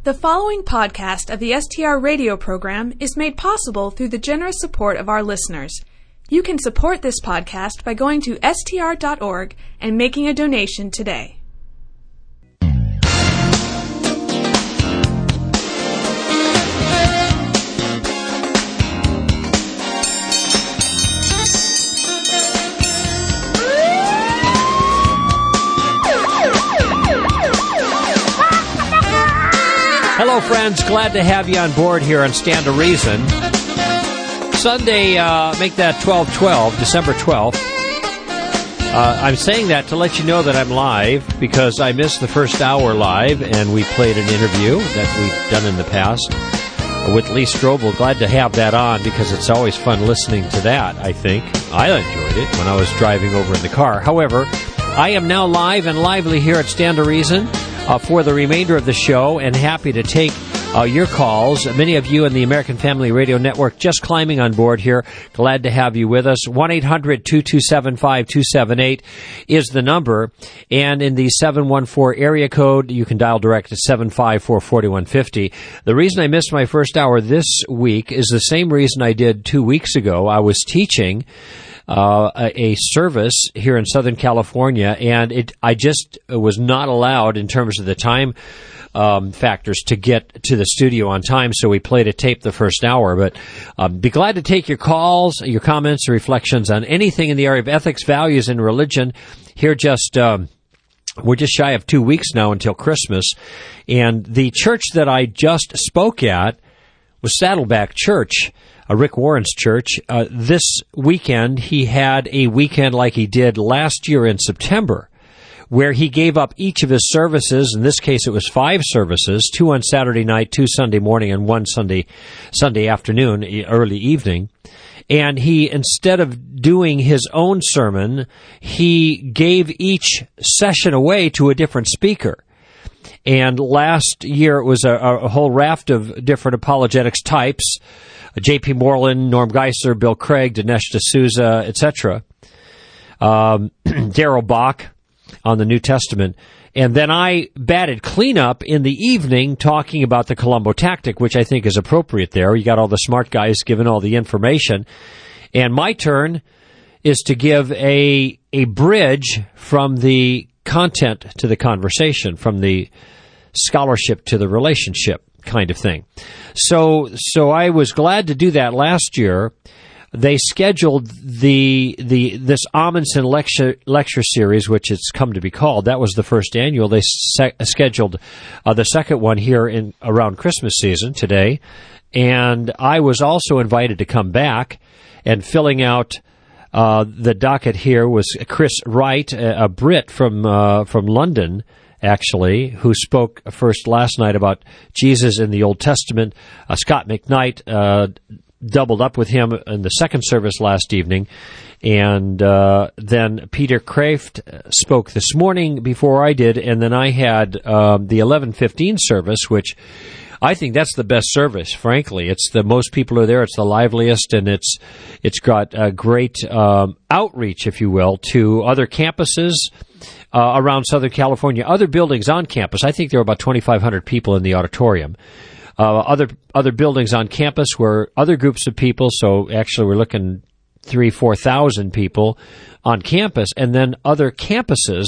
The following podcast of the STR radio program is made possible through the generous support of our listeners. You can support this podcast by going to str.org and making a donation today. Hello, friends. Glad to have you on board here on Stand to Reason. Sunday, make that 12/12, December 12th. I'm saying that to let you know that I'm live because I missed the first hour live, and we played an interview that we've done in the past with Lee Strobel. Glad to have that on because it's always fun listening to that, I think. I enjoyed it when I was driving over in the car. However, I am now live and lively here at Stand to Reason for the remainder of the show, and happy to take your calls. Many of you in the American Family Radio Network just climbing on board here. Glad to have you with us. 1-800-227-5278 is the number. And in the 714 area code, you can dial direct to 754-4150. The reason I missed my first hour this week is the same reason I did 2 weeks ago. I was teaching a service here in Southern California, and I just was not allowed in terms of the time factors to get to the studio on time, so we played a tape the first hour. But be glad to take your calls, your comments, reflections on anything in the area of ethics, values, and religion. Here we're just shy of 2 weeks now until Christmas, and the church that I just spoke at was Saddleback Church, Rick Warren's church. This weekend, he had a weekend like he did last year in September, where he gave up each of his services. In this case, it was 5 services, 2 on Saturday night, 2 Sunday morning, and 1 Sunday afternoon, early evening. And he, instead of doing his own sermon, he gave each session away to a different speaker. And last year, it was a whole raft of different apologetics types: J.P. Moreland, Norm Geisler, Bill Craig, Dinesh D'Souza, etc. Darrell Bach on the New Testament. And then I batted cleanup in the evening talking about the Columbo tactic, which I think is appropriate there. You got all the smart guys giving all the information. And my turn is to give a bridge from the content to the conversation, from the scholarship to the relationship kind of thing. So I was glad to do that last year. They scheduled this Amundsen lecture series, which it's come to be called. That was the first annual. They scheduled the second one here in around Christmas season today, and I was also invited to come back. And filling out the docket here was Chris Wright, a Brit from London, actually, who spoke first last night about Jesus in the Old Testament. Scott McKnight doubled up with him in the second service last evening. And then Peter Kraft spoke this morning before I did. And then I had the 11:15 service, which I think that's the best service, frankly. It's the most people are there. It's the liveliest, and it's got a great outreach, if you will, to other campuses around Southern California, other buildings on campus. I think there were about 2,500 people in the auditorium. Other buildings on campus were other groups of people, so actually we're looking 3,000-4,000 people on campus, and then other campuses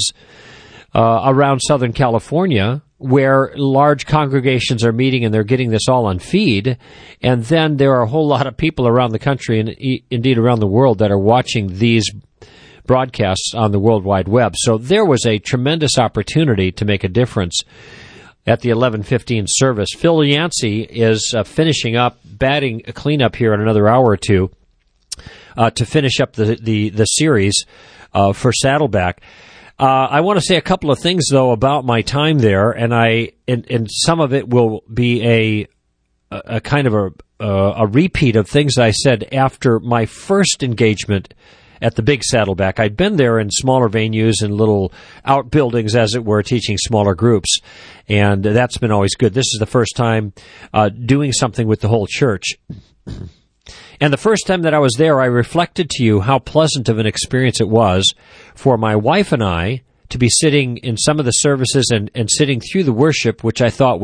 around Southern California where large congregations are meeting, and they're getting this all on feed. And then there are a whole lot of people around the country and indeed around the world that are watching these broadcasts on the World Wide Web. So there was a tremendous opportunity to make a difference at the 11:15 service. Phil Yancey is finishing up, batting a cleanup here in another hour or two to finish up the series for Saddleback. I want to say a couple of things, though, about my time there, and some of it will be a kind of a repeat of things I said after my first engagement at the big Saddleback. I'd been there in smaller venues and little outbuildings, as it were, teaching smaller groups, and that's been always good. This is the first time doing something with the whole church. And the first time that I was there, I reflected to you how pleasant of an experience it was for my wife and I to be sitting in some of the services and sitting through the worship, which I thought was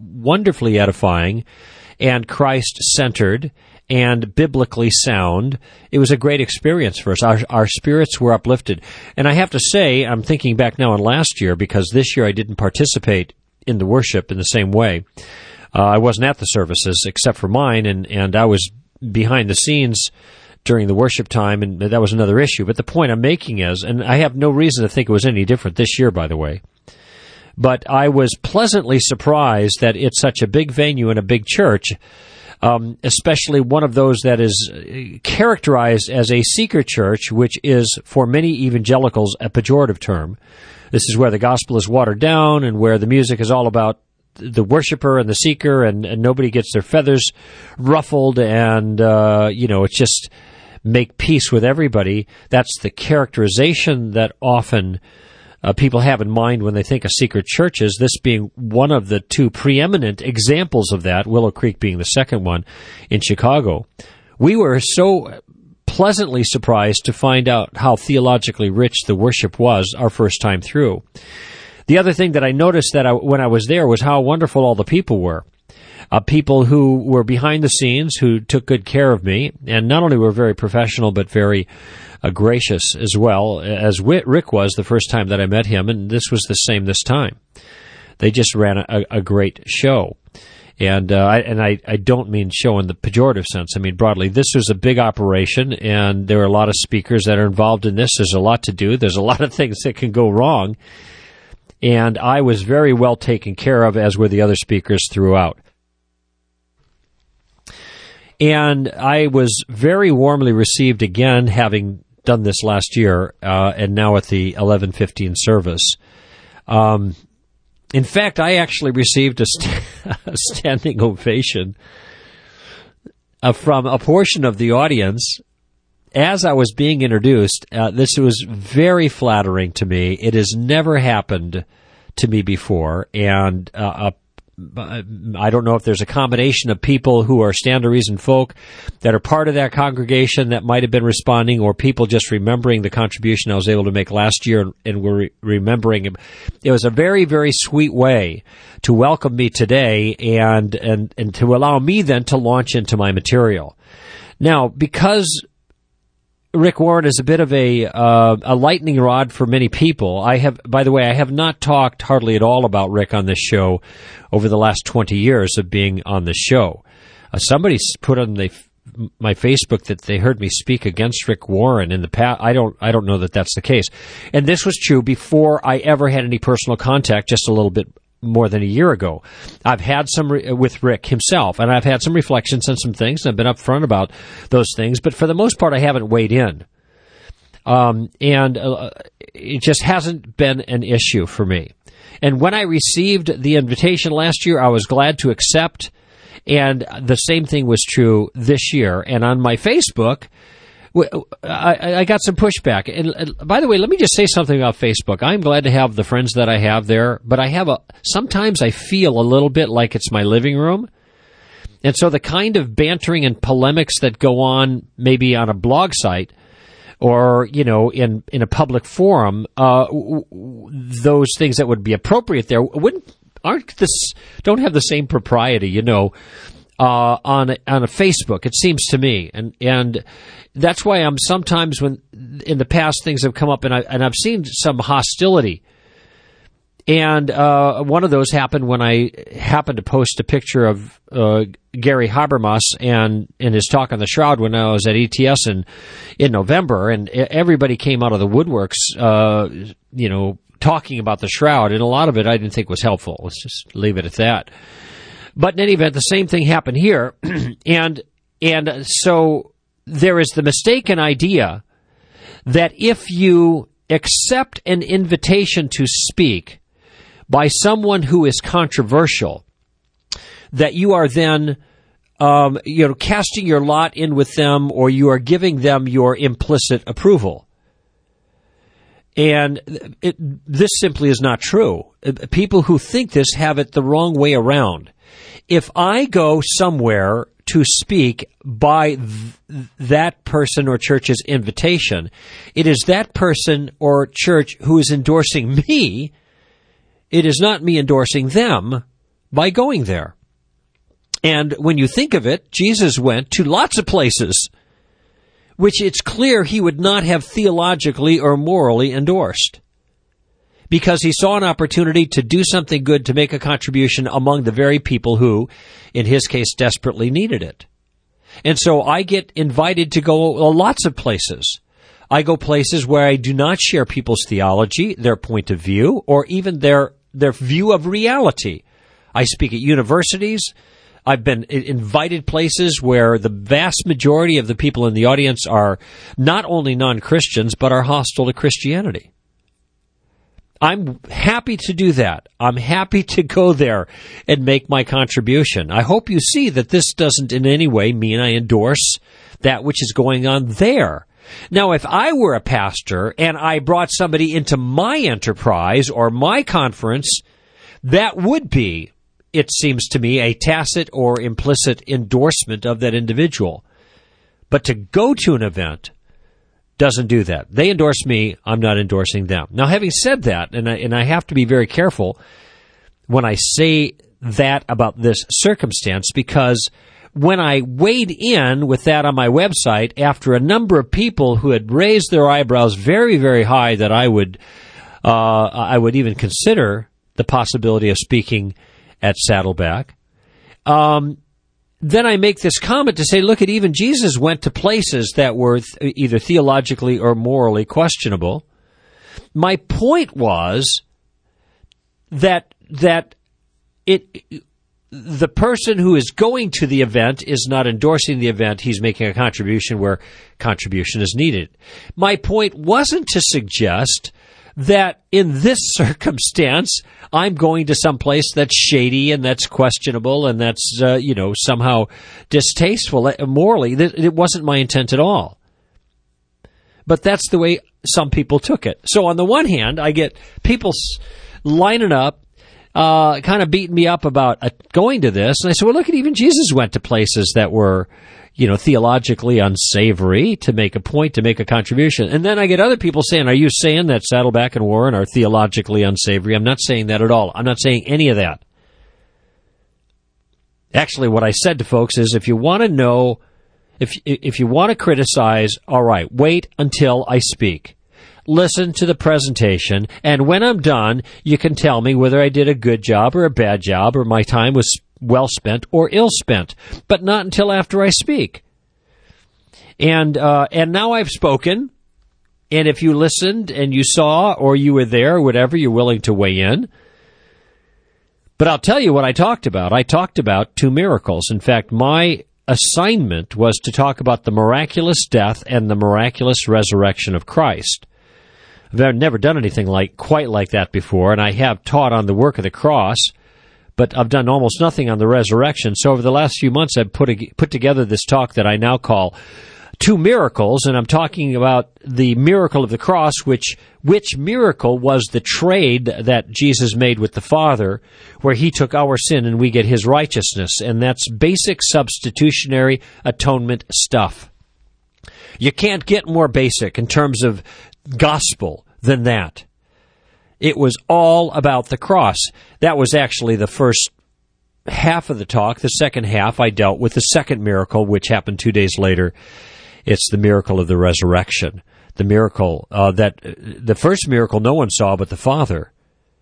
wonderfully edifying and Christ-centered and biblically sound. It was a great experience for us. Our spirits were uplifted. And I have to say, I'm thinking back now on last year, because this year I didn't participate in the worship in the same way. I wasn't at the services except for mine, and I was behind the scenes during the worship time, and that was another issue. But the point I'm making is, and I have no reason to think it was any different this year, by the way, but I was pleasantly surprised that it's such a big venue and a big church, especially one of those that is characterized as a seeker church, which is, for many evangelicals, a pejorative term. This is where the gospel is watered down and where the music is all about the worshiper and the seeker, and nobody gets their feathers ruffled, and, it's just make peace with everybody. That's the characterization that often people have in mind when they think of secret churches, this being one of the two preeminent examples of that, Willow Creek being the second one in Chicago. We were so pleasantly surprised to find out how theologically rich the worship was our first time through. The other thing that I noticed when I was there was how wonderful all the people were. People who were behind the scenes, who took good care of me, and not only were very professional, but very gracious as well, as Rick was the first time that I met him, and this was the same this time. They just ran a great show. And I don't mean show in the pejorative sense. I mean broadly. This was a big operation, and there are a lot of speakers that are involved in this. There's a lot to do. There's a lot of things that can go wrong. And I was very well taken care of, as were the other speakers throughout. And I was very warmly received again, having done this last year, and now at the 11:15 service. In fact, I actually received a standing ovation from a portion of the audience as I was being introduced. This was very flattering to me. It has never happened to me before, and I don't know if there's a combination of people who are Stand to Reason folk that are part of that congregation that might have been responding, or people just remembering the contribution I was able to make last year and were remembering it. It was a very, very sweet way to welcome me today and to allow me then to launch into my material. Now, because Rick Warren is a bit of a lightning rod for many people. I have not talked hardly at all about Rick on this show over the last 20 years of being on the show. Somebody put on my Facebook that they heard me speak against Rick Warren in the past. I don't know that that's the case. And this was true before I ever had any personal contact, just a little bit more than a year ago. I've had some with Rick himself, and I've had some reflections on some things, and I've been upfront about those things, but for the most part, I haven't weighed in. It just hasn't been an issue for me. And when I received the invitation last year, I was glad to accept, and the same thing was true this year. And on my Facebook, I got some pushback. And by the way, let me just say something about Facebook. I'm glad to have the friends that I have there, but sometimes I feel a little bit like it's my living room. And so the kind of bantering and polemics that go on maybe on a blog site or, in a public forum, those things that would be appropriate there don't have the same propriety, on a Facebook, it seems to me. And that's why I'm sometimes, when in the past things have come up and I've seen some hostility. And one of those happened when I happened to post a picture of Gary Habermas and in his talk on the Shroud when I was at ETS in November, and everybody came out of the woodworks, talking about the Shroud, and a lot of it I didn't think was helpful. Let's just leave it at that. But in any event, the same thing happened here, and so there is the mistaken idea that if you accept an invitation to speak by someone who is controversial, that you are then, casting your lot in with them, or you are giving them your implicit approval. And this simply is not true. People who think this have it the wrong way around. If I go somewhere to speak by that person or church's invitation, it is that person or church who is endorsing me. It is not me endorsing them, by going there. And when you think of it, Jesus went to lots of places which it's clear he would not have theologically or morally endorsed, because he saw an opportunity to do something good, to make a contribution among the very people who, in his case, desperately needed it. And so I get invited to go lots of places. I go places where I do not share people's theology, their point of view, or even their view of reality. I speak at universities. I've been invited places where the vast majority of the people in the audience are not only non-Christians, but are hostile to Christianity. I'm happy to do that. I'm happy to go there and make my contribution. I hope you see that this doesn't in any way mean I endorse that which is going on there. Now, if I were a pastor and I brought somebody into my enterprise or my conference, that would be, it seems to me, a tacit or implicit endorsement of that individual. But to go to an event doesn't do that. They endorse me, I'm not endorsing them. Now, having said that, and I have to be very careful when I say that about this circumstance, because when I weighed in with that on my website, after a number of people who had raised their eyebrows very, very high that I would even consider the possibility of speaking at Saddleback, then I make this comment to say, look, even Jesus went to places that were either theologically or morally questionable. My point was that the person who is going to the event is not endorsing the event. He's making a contribution where contribution is needed. My point wasn't to suggest that in this circumstance, I'm going to some place that's shady and that's questionable and that's, somehow distasteful morally. It wasn't my intent at all. But that's the way some people took it. So on the one hand, I get people lining up, kind of beating me up about going to this. And I said, well, look, even Jesus went to places that were, theologically unsavory to make a point, to make a contribution. And then I get other people saying, are you saying that Saddleback and Warren are theologically unsavory? I'm not saying that at all. I'm not saying any of that. Actually, what I said to folks is, if you want to know, if you want to criticize, all right, wait until I speak. Listen to the presentation, and when I'm done, you can tell me whether I did a good job or a bad job, or my time was well spent or ill spent, but not until after I speak. And now I've spoken, and if you listened and you saw or you were there or whatever, you're willing to weigh in. But I'll tell you what I talked about. I talked about 2 miracles. In fact, my assignment was to talk about the miraculous death and the miraculous resurrection of Christ. I've never done anything quite like that before, and I have taught on the work of the cross, but I've done almost nothing on the resurrection. So over the last few months, I've put together this talk that I now call 2 miracles, and I'm talking about the miracle of the cross, which miracle was the trade that Jesus made with the Father, where he took our sin and we get his righteousness, and that's basic substitutionary atonement stuff. You can't get more basic in terms of gospel than that. It was all about the cross. That was actually the first half of the talk. The second half, I dealt with the second miracle, which happened 2 days later. It's the miracle of the resurrection. The miracle that the first miracle no one saw but the Father.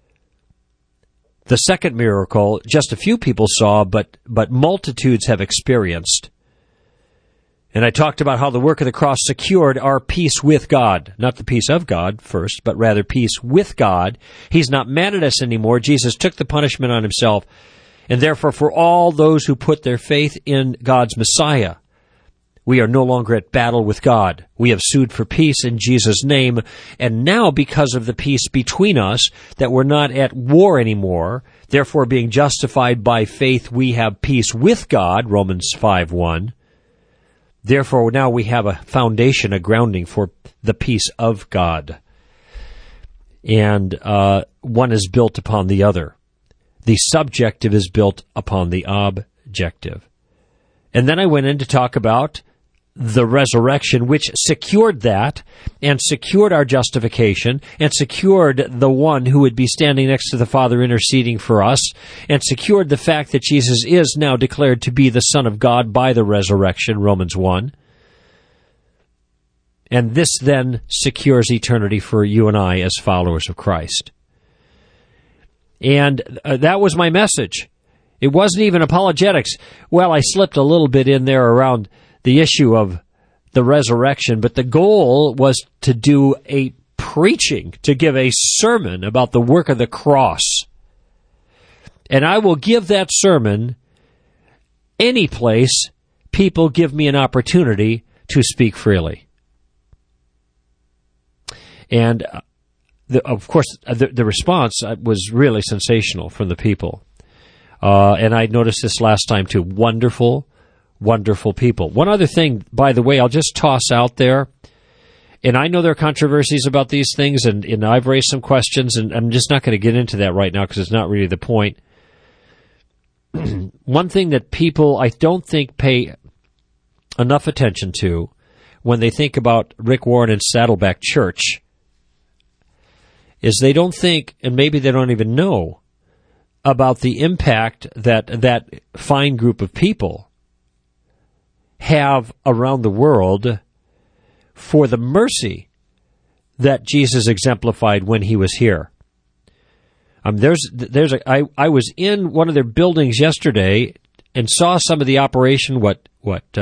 The second miracle, just a few people saw, but multitudes have experienced. And I talked about how the work of the cross secured our peace with God. Not the peace of God first, but rather peace with God. He's not mad at us anymore. Jesus took the punishment on himself. And therefore, for all those who put their faith in God's Messiah, we are no longer at battle with God. We have sued for peace in Jesus' name. And now, because of the peace between us, that we're not at war anymore, therefore being justified by faith, we have peace with God, Romans 5:1. Therefore, now we have a foundation, a grounding for the peace of God. And one is built upon the other. The subjective is built upon the objective. And then I went in to talk about the resurrection, which secured that, and secured our justification, and secured the one who would be standing next to the Father interceding for us, and secured the fact that Jesus is now declared to be the Son of God by the resurrection, Romans 1. And this then secures eternity for you and I as followers of Christ. And that was my message. It wasn't even apologetics. Well, I slipped a little bit in there around the issue of the resurrection, but the goal was to do a preaching, to give a sermon about the work of the cross. And I will give that sermon any place people give me an opportunity to speak freely. And of course, the response was really sensational from the people. And I noticed this last time too. Wonderful, wonderful people. One other thing, by the way, I'll just toss out there. And I know there are controversies about these things, and I've raised some questions, and I'm just not going to get into that right now because it's not really the point. One thing that people, I don't think, pay enough attention to when they think about Rick Warren and Saddleback Church is they don't think, and maybe they don't even know, about the impact that that fine group of people have around the world for the mercy that Jesus exemplified when he was here. I was in one of their buildings yesterday and saw some of the operation, what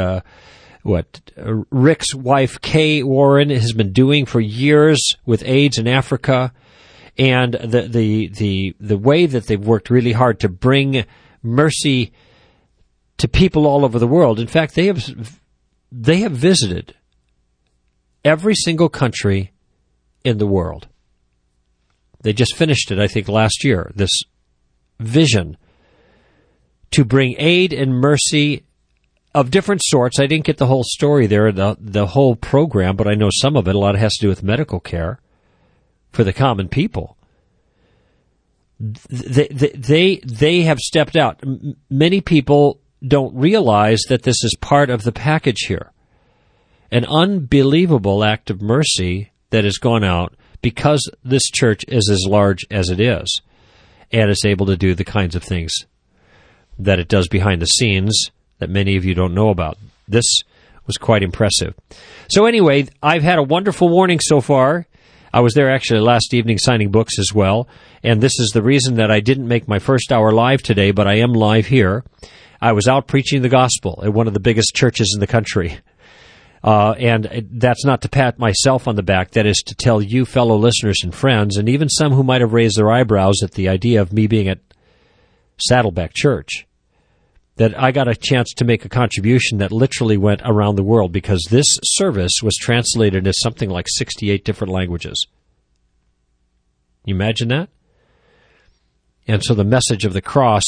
Rick's wife, Kay Warren, has been doing for years with AIDS in Africa, and the way that they've worked really hard to bring mercy to people all over the world. In fact, they have visited every single country in the world. They just finished it, I think, last year, this vision to bring aid and mercy of different sorts. I didn't get the whole story there, the whole program, but I know some of it. A lot has to do with medical care for the common people. They have stepped out. Many people don't realize that this is part of the package here. An unbelievable act of mercy that has gone out because this church is as large as it is and is able to do the kinds of things that it does behind the scenes that many of you don't know about. This was quite impressive. So anyway, I've had a wonderful morning so far. I was there actually last evening signing books as well, and this is the reason that I didn't make my first hour live today, but I am live here. I was out preaching the gospel at one of the biggest churches in the country. And that's not to pat myself on the back. That is to tell you, fellow listeners and friends, and even some who might have raised their eyebrows at the idea of me being at Saddleback Church, that I got a chance to make a contribution that literally went around the world because this service was translated into something like 68 different languages. You imagine that? And so the message of the cross,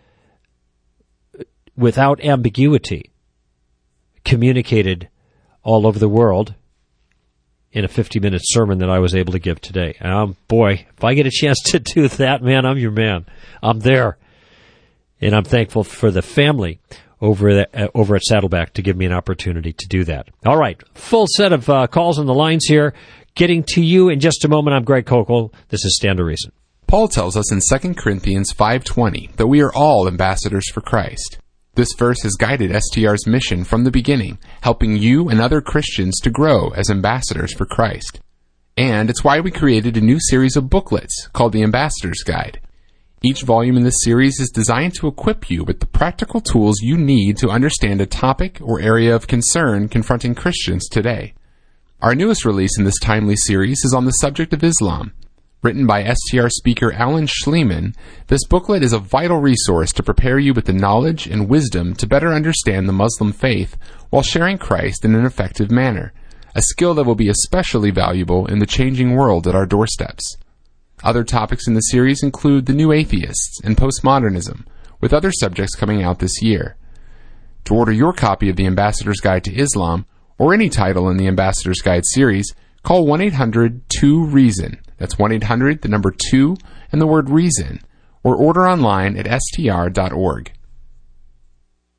without ambiguity, communicated all over the world in a 50-minute sermon that I was able to give today. Boy, if I get a chance to do that, man, I'm your man. I'm there. And I'm thankful for the family over at Saddleback to give me an opportunity to do that. All right, full set of calls on the lines here. Getting to you in just a moment. I'm Greg Kokel. This is Stand to Reason. Paul tells us in 2 Corinthians 5:20 that we are all ambassadors for Christ. This verse has guided STR's mission from the beginning, helping you and other Christians to grow as ambassadors for Christ. And it's why we created a new series of booklets called the Ambassador's Guide. Each volume in this series is designed to equip you with the practical tools you need to understand a topic or area of concern confronting Christians today. Our newest release in this timely series is on the subject of Islam. Written by STR speaker Alan Schleman, this booklet is a vital resource to prepare you with the knowledge and wisdom to better understand the Muslim faith while sharing Christ in an effective manner, a skill that will be especially valuable in the changing world at our doorsteps. Other topics in the series include the new atheists and postmodernism, with other subjects coming out this year. To order your copy of the Ambassador's Guide to Islam, or any title in the Ambassador's Guide series, call 1-800-2-REASON. That's 1-800, the number 2, and the word reason, or order online at str.org.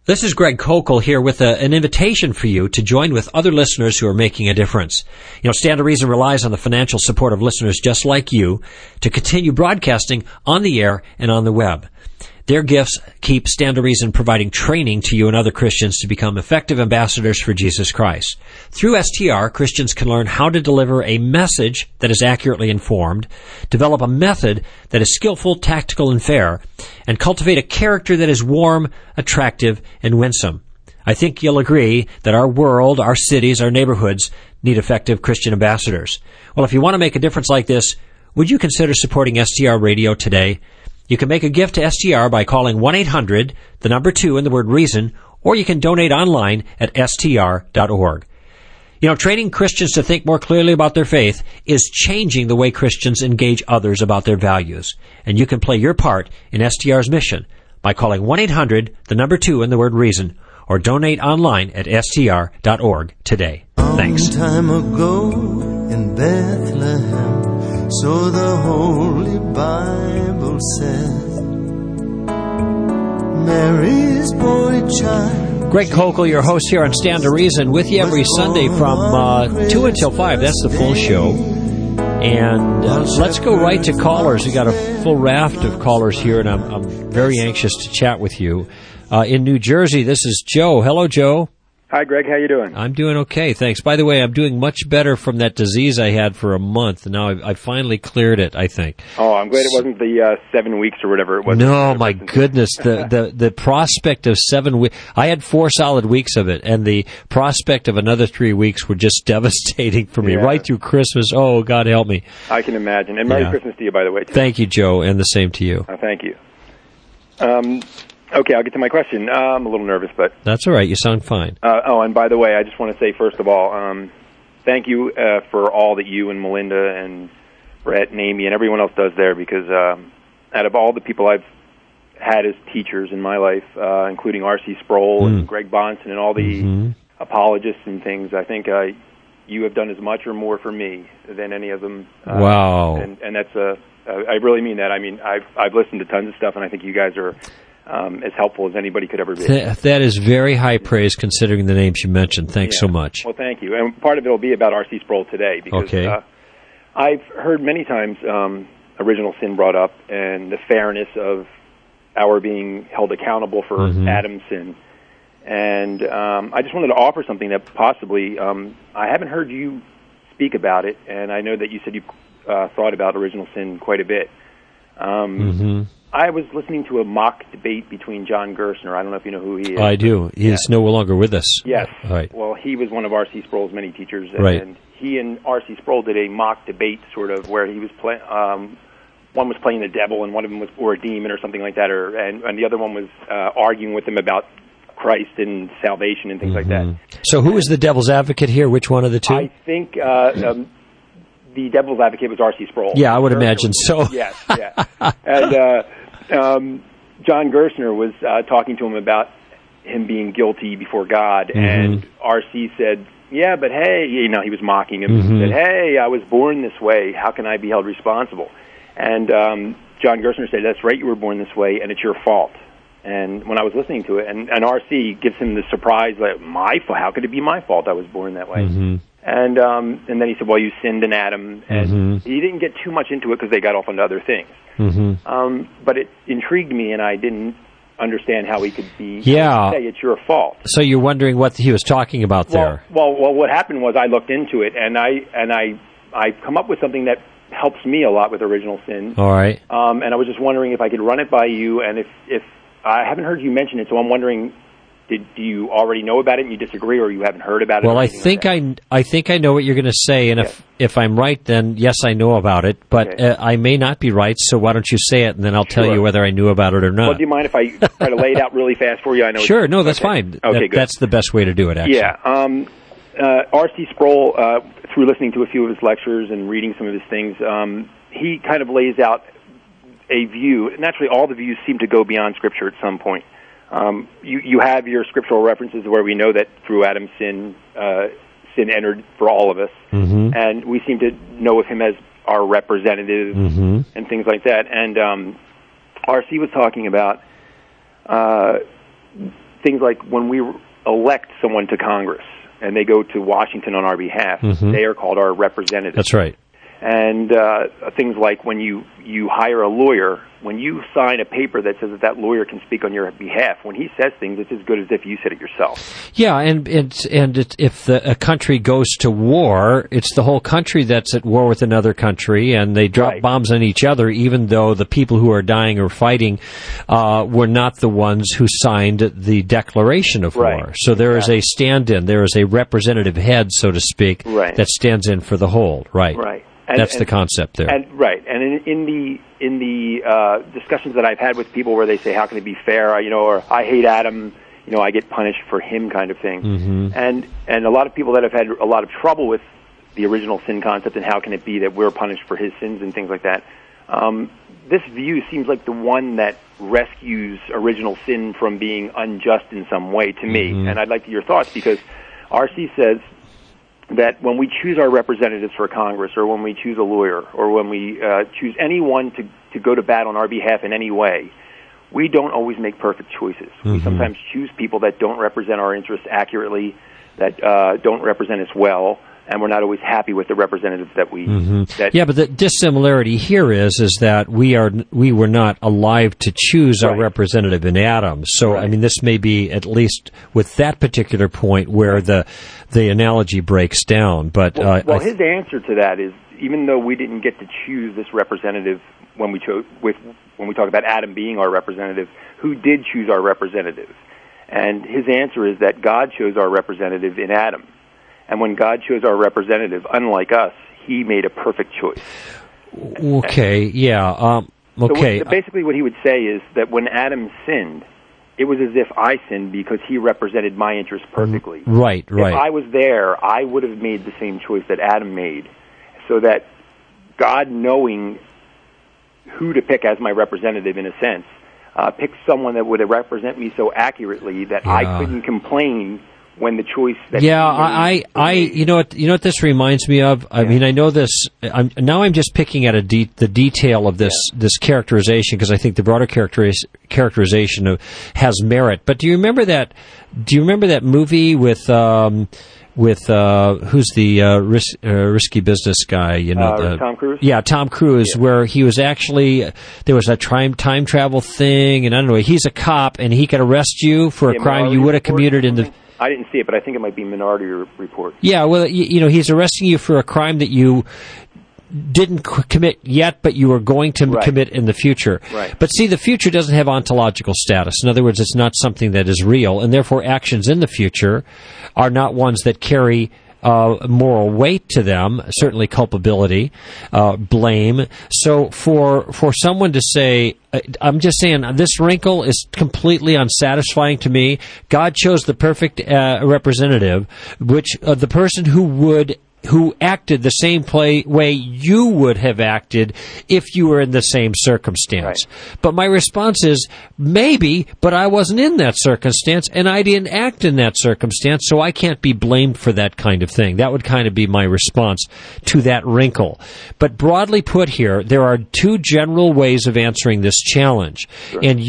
This is Greg Kokel here with an invitation for you to join with other listeners who are making a difference. Stand to Reason relies on the financial support of listeners just like you to continue broadcasting on the air and on the web. Their gifts keep Stand to Reason providing training to you and other Christians to become effective ambassadors for Jesus Christ. Through STR, Christians can learn how to deliver a message that is accurately informed, develop a method that is skillful, tactical, and fair, and cultivate a character that is warm, attractive, and winsome. I think you'll agree that our world, our cities, our neighborhoods need effective Christian ambassadors. Well, if you want to make a difference like this, would you consider supporting STR Radio today? You can make a gift to STR by calling 1-800, the number 2 and the word reason, or you can donate online at str.org. Training Christians to think more clearly about their faith is changing the way Christians engage others about their values. And you can play your part in STR's mission by calling 1-800, the number 2 and the word reason, or donate online at str.org today. Thanks. Long time ago in Bethlehem, so the Holy Bible says, Mary's boy child. Greg Kokel, your host here on Stand to Reason, with you every Sunday from 2 until 5. That's the full show. And let's go right to callers. We got a full raft of callers here, and I'm very anxious to chat with you. In New Jersey, this is Joe. Hello, Joe. Hi, Greg. How you doing? I'm doing okay, thanks. By the way, I'm doing much better from that disease I had for a month. Now I finally cleared it, I think. Oh, I'm glad it wasn't the 7 weeks or whatever it was. No, my goodness, the prospect of 7 weeks. I had 4 solid weeks of it, and the prospect of another 3 weeks were just devastating for me, right through Christmas. Oh, God help me. I can imagine. And Merry Christmas to you, by the way, too. Thank you, Joe, and the same to you. Thank you. Okay, I'll get to my question. I'm a little nervous, but... That's all right. You sound fine. And by the way, I just want to say, first of all, thank you for all that you and Melinda and Brett and Amy and everyone else does there, because out of all the people I've had as teachers in my life, including R.C. Sproul and Greg Bonson and all the apologists and things, I think you have done as much or more for me than any of them. Wow. And that's I really mean that. I mean, I've listened to tons of stuff, and I think you guys are... as helpful as anybody could ever be. That is very high praise considering the names you mentioned. Thanks so much. Well, thank you. And part of it will be about R.C. Sproul today, because I've heard many times original sin brought up and the fairness of our being held accountable for Adam's sin. And I just wanted to offer something that possibly I haven't heard you speak about it, and I know that you said you thought about original sin quite a bit. I was listening to a mock debate between John Gerstner. I don't know if you know who he is. I do. He's no longer with us. Yes. Right. Well, he was one of R.C. Sproul's many teachers. Right. And he and R.C. Sproul did a mock debate, sort of, where he was one was playing the devil and one of them was or a demon or something like that, and the other one was arguing with him about Christ and salvation and things like that. So who is the devil's advocate here? Which one of the two? I think the devil's advocate was R.C. Sproul. Yeah, I would imagine so. Yes, yeah. And John Gerstner was talking to him about him being guilty before God, and R.C. said, yeah, but hey, he was mocking him. He said, hey, I was born this way. How can I be held responsible? And John Gerstner said, that's right, you were born this way, and it's your fault. And when I was listening to it, and R.C. gives him the surprise, like, my fault? How could it be my fault I was born that way? And then he said, well, you sinned in Adam. And he didn't get too much into it because they got off onto other things. But it intrigued me, and I didn't understand how he could be say it's your fault. So you're wondering what he was talking about there. Well, what happened was I looked into it, and I come up with something that helps me a lot with original sin. All right. And I was just wondering if I could run it by you, and if I haven't heard you mention it, so I'm wondering, do you already know about it and you disagree, or you haven't heard about it? Well, I think I know what you're going to say, and if I'm right, then yes, I know about it, but I may not be right, so why don't you say it, and then I'll tell you whether I knew about it or not. Well, do you mind if I try to lay it out really fast for you? I know. Sure, no, that's fine. Okay, good. That's the best way to do it, actually. Yeah. R.C. Sproul, through listening to a few of his lectures and reading some of his things, he kind of lays out a view. Naturally, all the views seem to go beyond Scripture at some point. You have your scriptural references where we know that through Adam's sin, sin entered for all of us, and we seem to know of him as our representative and things like that. And R.C. was talking about things like when we elect someone to Congress and they go to Washington on our behalf, they are called our representatives. That's right. And things like when you hire a lawyer, when you sign a paper that says that lawyer can speak on your behalf, when he says things, it's as good as if you said it yourself. Yeah, and if a country goes to war, it's the whole country that's at war with another country, and they drop bombs on each other, even though the people who are dying or fighting were not the ones who signed the declaration of war. So there is a stand-in, there is a representative head, so to speak, that stands in for the whole. Right. That's the concept there. And in the discussions that I've had with people where they say, how can it be fair, or I hate Adam, I get punished for him kind of thing. And a lot of people that have had a lot of trouble with the original sin concept and how can it be that we're punished for his sins and things like that, this view seems like the one that rescues original sin from being unjust in some way to me. And I'd like to hear your thoughts, because R.C. says that when we choose our representatives for Congress, or when we choose a lawyer, or when we choose anyone to go to bat on our behalf in any way, we don't always make perfect choices. We sometimes choose people that don't represent our interests accurately, that don't represent us well, and we're not always happy with the representatives that we... Yeah, but the dissimilarity here is that we were not alive to choose our representative in Adam. So, I mean, this may be, at least with that particular point, where the analogy breaks down. But his answer to that is, even though we didn't get to choose this representative when we talk about Adam being our representative, who did choose our representative? And his answer is that God chose our representative in Adam. And when God chose our representative, unlike us, he made a perfect choice. Okay, yeah. Okay. So basically what he would say is that when Adam sinned, it was as if I sinned because he represented my interests perfectly. Right. If I was there, I would have made the same choice that Adam made, so that God, knowing who to pick as my representative in a sense, picked someone that would represent me so accurately that I couldn't complain when the choice that you know what this reminds me of. I mean, I know this. I'm just picking at the detail of this characterization, because I think the broader characterization has merit. But do you remember that movie with who's the risky business guy? Tom Cruise. Yeah, Tom Cruise, where he was actually, there was a time travel thing, and I don't know. He's a cop, and he could arrest you for a crime you would have committed in the. I didn't see it, but I think it might be Minority Report. Yeah, well, he's arresting you for a crime that you didn't commit yet, but you are going to commit in the future. Right. But see, the future doesn't have ontological status. In other words, it's not something that is real, and therefore actions in the future are not ones that carry moral weight to them, certainly culpability, blame. So for someone to say, I'm just saying, this wrinkle is completely unsatisfying to me. God chose the perfect representative, which the person who acted the same way you would have acted if you were in the same circumstance. Right. But my response is, maybe, but I wasn't in that circumstance, and I didn't act in that circumstance, so I can't be blamed for that kind of thing. That would kind of be my response to that wrinkle. But broadly put here, there are two general ways of answering this challenge. Sure. And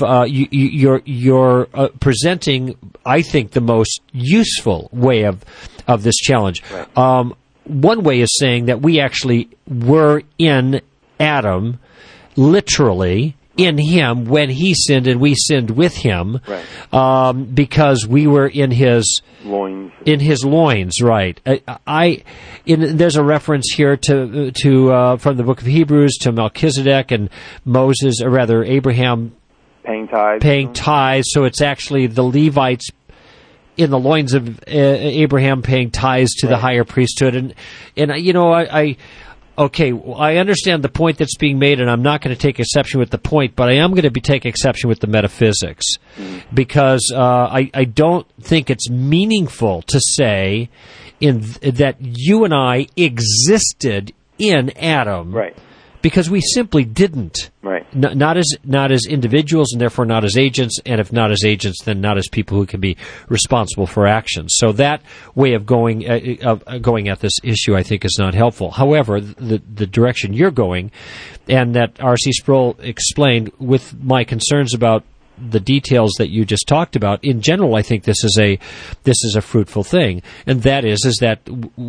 you're presenting, I think, the most useful way of this challenge. Right. One way is saying that we actually were in Adam, literally in him when he sinned, and we sinned with him, because we were in his loins. In his loins, right? There's a reference here to from the book of Hebrews to Melchizedek and Moses, or rather Abraham, paying tithes. So it's actually the Levites in the loins of Abraham paying tithes to the higher priesthood. And I understand the point that's being made, and I'm not going to take exception with the point, but I am going to take exception with the metaphysics, because I don't think it's meaningful to say that you and I existed in Adam. Right. Because we simply didn't. Right. Not as individuals, and therefore not as agents, and if not as agents, then not as people who can be responsible for actions. So that way of going at this issue, I think, is not helpful. However, the direction you're going, and that R.C. Sproul explained, with my concerns about the details that you just talked about, in general, I think this is a fruitful thing, and that is that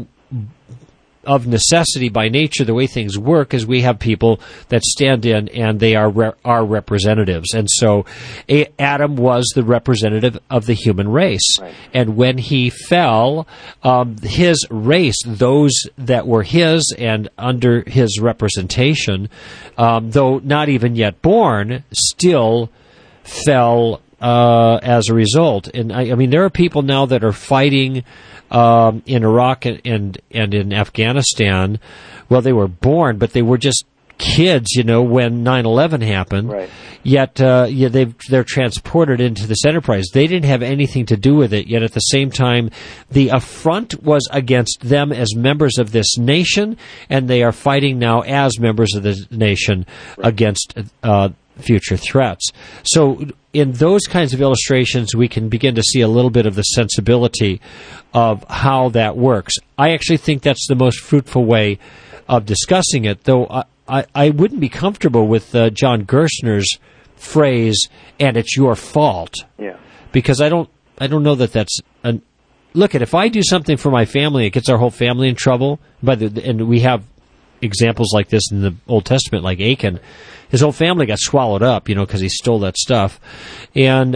of necessity, by nature, the way things work is we have people that stand in and they are our representatives. And so Adam was the representative of the human race. Right. And when he fell, his race, those that were his and under his representation, though not even yet born, still fell as a result. And I mean, there are people now that are fighting in Iraq and in Afghanistan. Well, they were born, but they were just kids, when 9/11 happened. Right. Yet, they're transported into this enterprise. They didn't have anything to do with it. Yet, at the same time, the affront was against them as members of this nation, and they are fighting now as members of the nation against future threats. So in those kinds of illustrations, we can begin to see a little bit of the sensibility of how that works. I actually think that's the most fruitful way of discussing it, though I wouldn't be comfortable with John Gerstner's phrase, and it's your fault. Yeah. Because I don't know that that's look, if I do something for my family, it gets our whole family in trouble, and we have examples like this in the Old Testament, like Achan. His whole family got swallowed up, because he stole that stuff. And,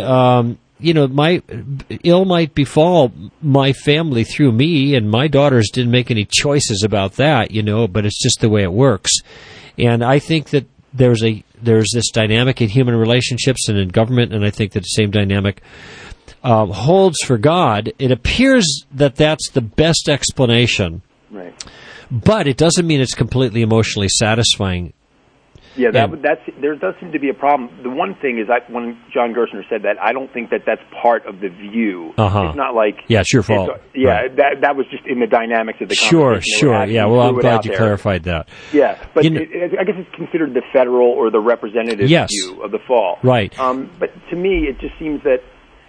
my ill might befall my family through me, and my daughters didn't make any choices about that, but it's just the way it works. And I think that there's this dynamic in human relationships and in government, and I think that the same dynamic holds for God. It appears that that's the best explanation. Right. But it doesn't mean it's completely emotionally satisfying. Yeah, there does seem to be a problem. The one thing is, when John Gerstner said that, I don't think that that's part of the view. Uh-huh. It's not like... Yeah, it's your fault. Right. That was just in the dynamics of the conversation. Sure. Yeah, well, I'm glad you clarified that. Yeah, but I guess it's considered the federal or the representative view of the fall. Right. But to me, it just seems that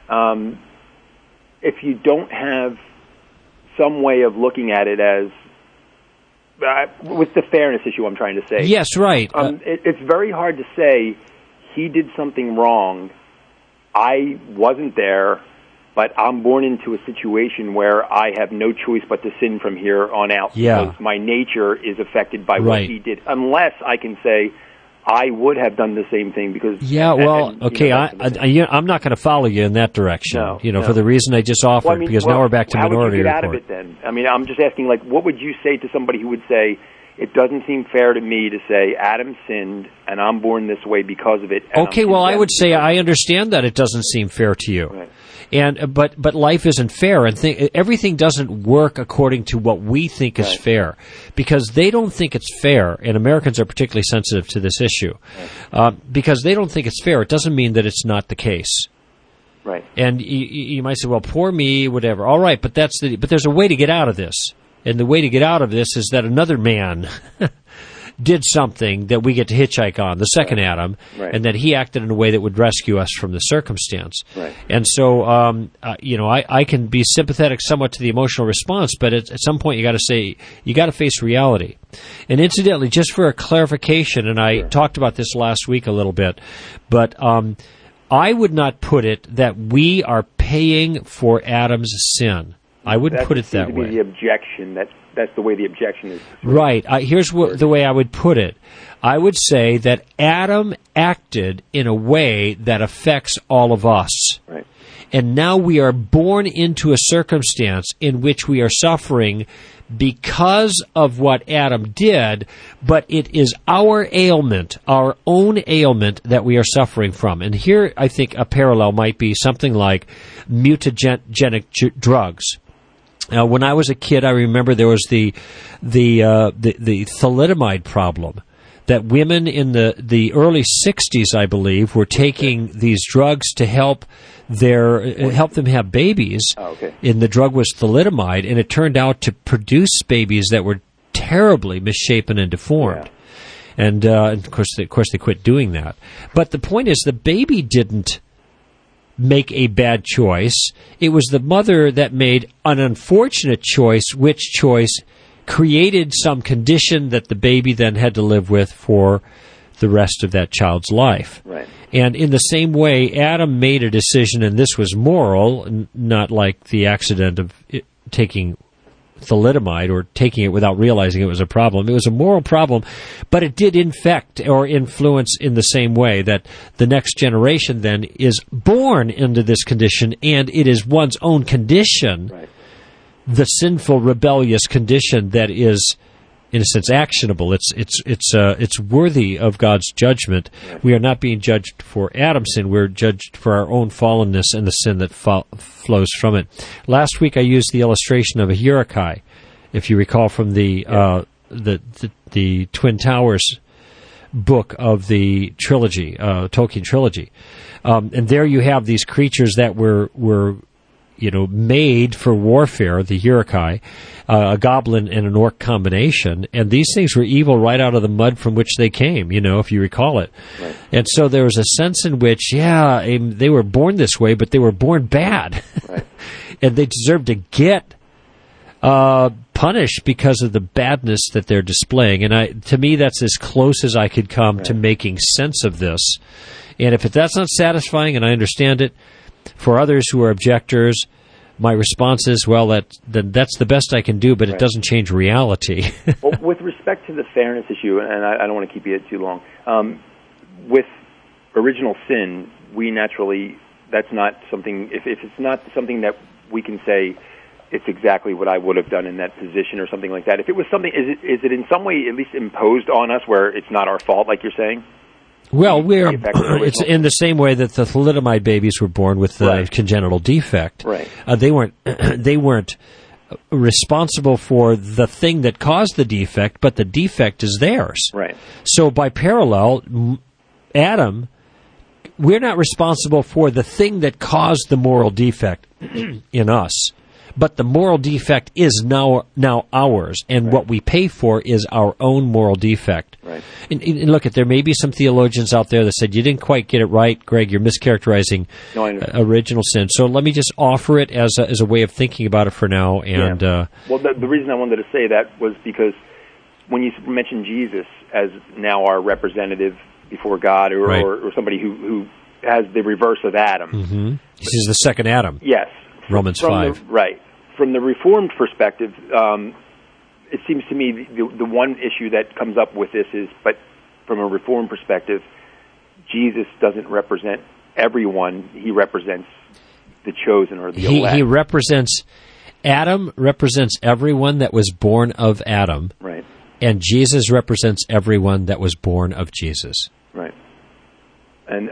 if you don't have some way of looking at it as... with the fairness issue I'm trying to say. Yes, right. It's very hard to say he did something wrong. I wasn't there, but I'm born into a situation where I have no choice but to sin from here on out. Yeah. Because my nature is affected by what he did. Unless I can say, I would have done the same thing because... Yeah, I'm not going to follow you in that direction, no. for the reason I just offered, because now we're back to Minority Report. How would you get out of it then? I mean, I'm just asking, what would you say to somebody who would say, it doesn't seem fair to me to say Adam sinned and I'm born this way because of it? Okay, well, I would say I understand that it doesn't seem fair to you. Right. But life isn't fair, and everything doesn't work according to what we think is fair, because they don't think it's fair, and Americans are particularly sensitive to this issue. Because they don't think it's fair, it doesn't mean that it's not the case. Right. And you might say, well, poor me, whatever. All right, but there's a way to get out of this, and the way to get out of this is that another man did something that we get to hitchhike on, the second Adam, and that he acted in a way that would rescue us from the circumstance. Right. And so, I can be sympathetic somewhat to the emotional response, but at some point you got to face reality. And incidentally, just for a clarification, and I talked about this last week a little bit, but I would not put it that we are paying for Adam's sin. I would put it that way. Be the objection that's the way the objection is. Right. Here's the way I would put it. I would say that Adam acted in a way that affects all of us. Right. And now we are born into a circumstance in which we are suffering because of what Adam did, but it is our ailment, our own ailment, that we are suffering from. And here I think a parallel might be something like mutagenic drugs. Now, when I was a kid, I remember there was the thalidomide problem, that women in the early 60s, I believe, were taking these drugs to help them have babies. Oh, okay. And the drug was thalidomide, and it turned out to produce babies that were terribly misshapen and deformed. Yeah. And of course they quit doing that. But the point is, the baby didn't make a bad choice. It was the mother that made an unfortunate choice, which choice created some condition that the baby then had to live with for the rest of that child's life. Right. And in the same way, Adam made a decision, and this was moral, not like the accident of taking thalidomide or taking it without realizing it was a problem. It was a moral problem, but it did infect or influence in the same way that the next generation then is born into this condition, and it is one's own condition, Right. the sinful, rebellious condition that is, in a sense, actionable. It's worthy of God's judgment. Right. We are not being judged for Adam's sin. We're judged for our own fallenness and the sin that flows from it. Last week I used the illustration of a Uruk-hai, if you recall from the Twin Towers book of the trilogy, Tolkien trilogy. And there you have these creatures that were made for warfare, the Uruk-hai, a goblin and an orc combination, and these things were evil right out of the mud from which they came, if you recall it. Right. And so there was a sense in which, they were born this way, but they were born bad. Right. And they deserved to get punished because of the badness that they're displaying. And to me, that's as close as I could come to making sense of this. And if that's not satisfying, and I understand it, for others who are objectors, my response is, that's the best I can do, but it doesn't change reality. Well, with respect to the fairness issue, and I don't want to keep you too long, with original sin, we naturally, that's not something, if it's not something that we can say, it's exactly what I would have done in that position or something like that. If it was something, is it in some way at least imposed on us where it's not our fault, like you're saying? Well, it's in the same way that the thalidomide babies were born with the congenital defect. Right. They weren't responsible for the thing that caused the defect, but the defect is theirs. Right. So by parallel, Adam, we're not responsible for the thing that caused the moral defect in us. But the moral defect is now ours, and what we pay for is our own moral defect. Right. And look, there may be some theologians out there that said, you didn't quite get it right, Greg, you're mischaracterizing original sin. So let me just offer it as a way of thinking about it for now. And well, the reason I wanted to say that was because when you mentioned Jesus as now our representative before God, or somebody who has the reverse of Adam. Mm-hmm. He's the second Adam. Yes. Romans 5. From the Reformed perspective, it seems to me the one issue that comes up with this is, but from a Reformed perspective, Jesus doesn't represent everyone. He represents the chosen or the elect. He represents, Adam represents everyone that was born of Adam. Right. And Jesus represents everyone that was born of Jesus. Right. And,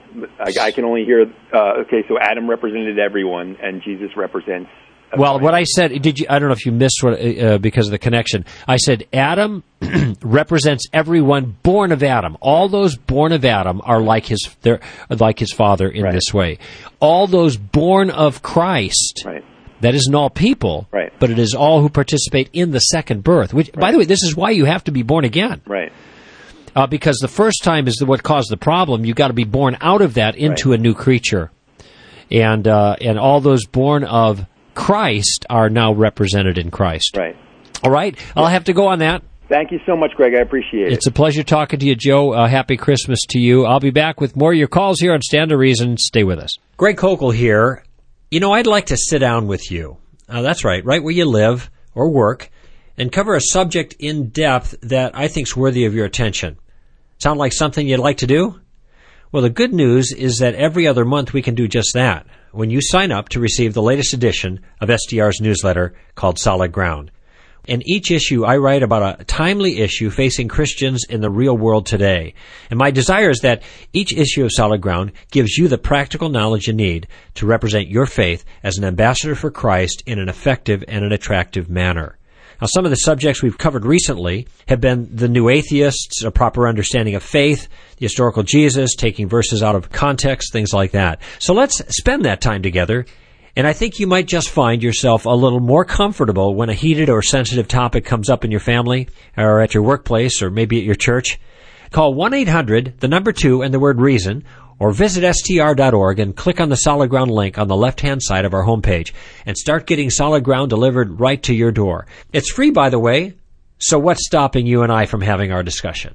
I can only hear, so Adam represented everyone, and Jesus represents... Well, what I said, I don't know if you missed what, because of the connection. I said Adam represents everyone born of Adam. All those born of Adam are like his father in this way. All those born of Christ, that isn't all people, but it is all who participate in the second birth. Which, by the way, this is why you have to be born again. Right. Because the first time is what caused the problem. You've got to be born out of that into a new creature. And all those born of Christ are now represented in Christ. Right. All right? I'll have to go on that. Thank you so much, Greg. I appreciate it. It's a pleasure talking to you, Joe. Happy Christmas to you. I'll be back with more of your calls here on Stand to Reason. Stay with us. Greg Kokel here. I'd like to sit down with you. That's right where you live or work, and cover a subject in depth that I think is worthy of your attention. Sound like something you'd like to do? Well, the good news is that every other month we can do just that when you sign up to receive the latest edition of STR's newsletter called Solid Ground. In each issue, I write about a timely issue facing Christians in the real world today. And my desire is that each issue of Solid Ground gives you the practical knowledge you need to represent your faith as an ambassador for Christ in an effective and an attractive manner. Now, some of the subjects we've covered recently have been the new atheists, a proper understanding of faith, the historical Jesus, taking verses out of context, things like that. So let's spend that time together, and I think you might just find yourself a little more comfortable when a heated or sensitive topic comes up in your family, or at your workplace, or maybe at your church. Call 1-800-2 and the word reason, or visit str.org and click on the Solid Ground link on the left-hand side of our homepage and start getting Solid Ground delivered right to your door. It's free, by the way, so what's stopping you and I from having our discussion?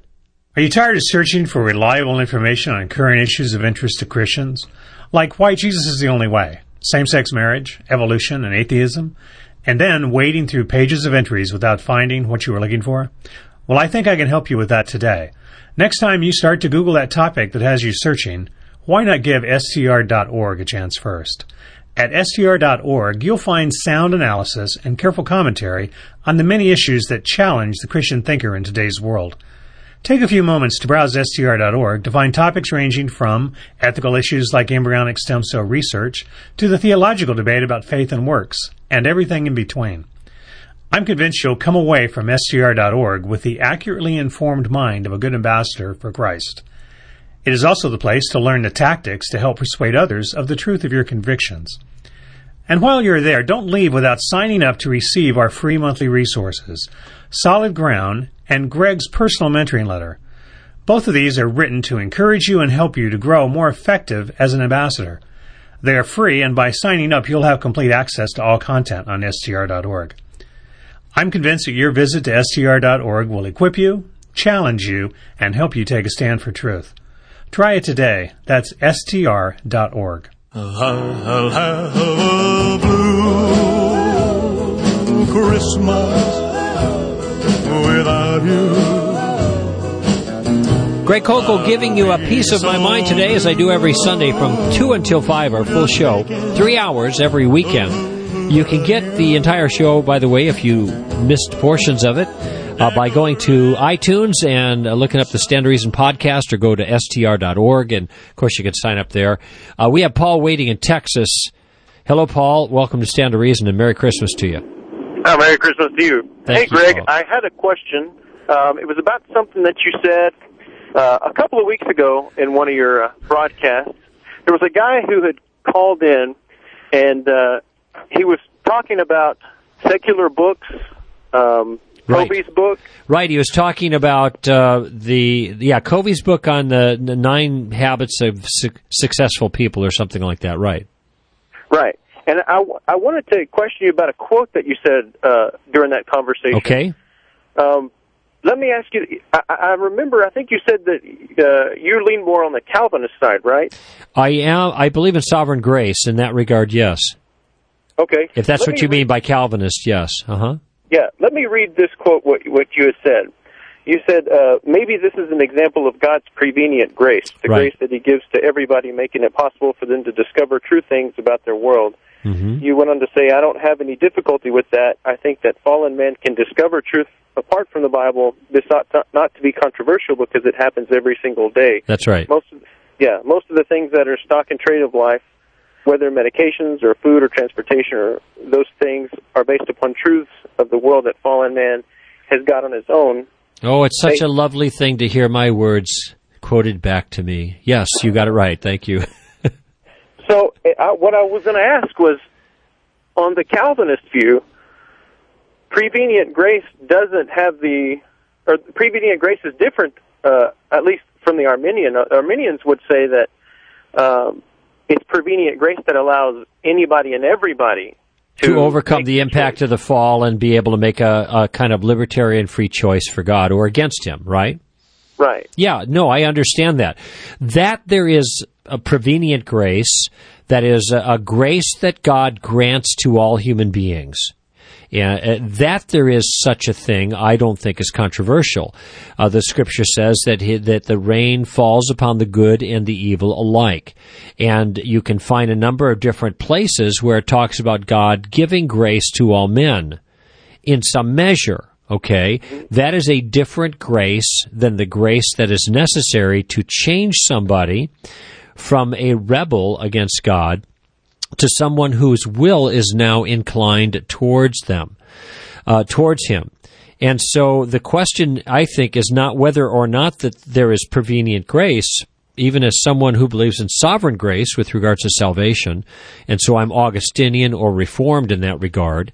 Are you tired of searching for reliable information on current issues of interest to Christians, like why Jesus is the only way, same-sex marriage, evolution, and atheism, and then wading through pages of entries without finding what you were looking for? Well, I think I can help you with that today. Next time you start to Google that topic that has you searching, why not give STR.org a chance first? At STR.org, you'll find sound analysis and careful commentary on the many issues that challenge the Christian thinker in today's world. Take a few moments to browse STR.org to find topics ranging from ethical issues like embryonic stem cell research to the theological debate about faith and works, and everything in between. I'm convinced you'll come away from STR.org with the accurately informed mind of a good ambassador for Christ. It is also the place to learn the tactics to help persuade others of the truth of your convictions. And while you're there, don't leave without signing up to receive our free monthly resources, Solid Ground and Greg's personal mentoring letter. Both of these are written to encourage you and help you to grow more effective as an ambassador. They are free, and by signing up, you'll have complete access to all content on STR.org. I'm convinced that your visit to STR.org will equip you, challenge you, and help you take a stand for truth. Try it today. That's STR.org. I'll have a blue Christmas without you. Greg Koukl giving you a piece of my mind today, as I do every Sunday from 2 until 5, our full show, 3 hours every weekend. You can get the entire show, by the way, if you missed portions of it, by going to iTunes and looking up the Stand to Reason podcast, or go to str.org, and of course you can sign up there. We have Paul waiting in Texas. Hello, Paul. Welcome to Stand to Reason, and Merry Christmas to you. Merry Christmas to you. Thank you, Greg, Paul. I had a question. It was about something that you said a couple of weeks ago in one of your broadcasts. There was a guy who had called in, and he was talking about secular books, Covey's book. Right, he was talking about Covey's book on the 9 habits of successful people, or something like that, right? Right. And I wanted to question you about a quote that you said during that conversation. Okay. Let me ask you, I remember, I think you said that you lean more on the Calvinist side, right? I believe in sovereign grace in that regard, yes. Okay. If that's what you mean by Calvinist, yes. Uh-huh. Yeah, let me read this quote, what you had said. You said, maybe this is an example of God's prevenient grace, the grace that He gives to everybody, making it possible for them to discover true things about their world. Mm-hmm. You went on to say, I don't have any difficulty with that. I think that fallen man can discover truth apart from the Bible. This ought not to be controversial because it happens every single day. That's right. Most of the things that are stock and trade of life, whether medications or food or transportation, or those things are based upon truths of the world that fallen man has got on his own. Oh, it's such a lovely thing to hear my words quoted back to me. Yes, you got it right. Thank you. So what I was going to ask was, on the Calvinist view, prevenient grace doesn't have prevenient grace is different, at least from the Arminian. Arminians would say that it's prevenient grace that allows anybody and everybody to overcome the impact of the fall and be able to make a kind of libertarian free choice for God or against Him, right? Right. Yeah, no, I understand that. That there is a prevenient grace, that is a grace that God grants to all human beings. That there is such a thing, I don't think is controversial. The Scripture says that the rain falls upon the good and the evil alike. And you can find a number of different places where it talks about God giving grace to all men in some measure. Okay, that is a different grace than the grace that is necessary to change somebody from a rebel against God to someone whose will is now inclined towards Him. And so the question, I think, is not whether or not that there is prevenient grace, even as someone who believes in sovereign grace with regards to salvation, and so I'm Augustinian or Reformed in that regard.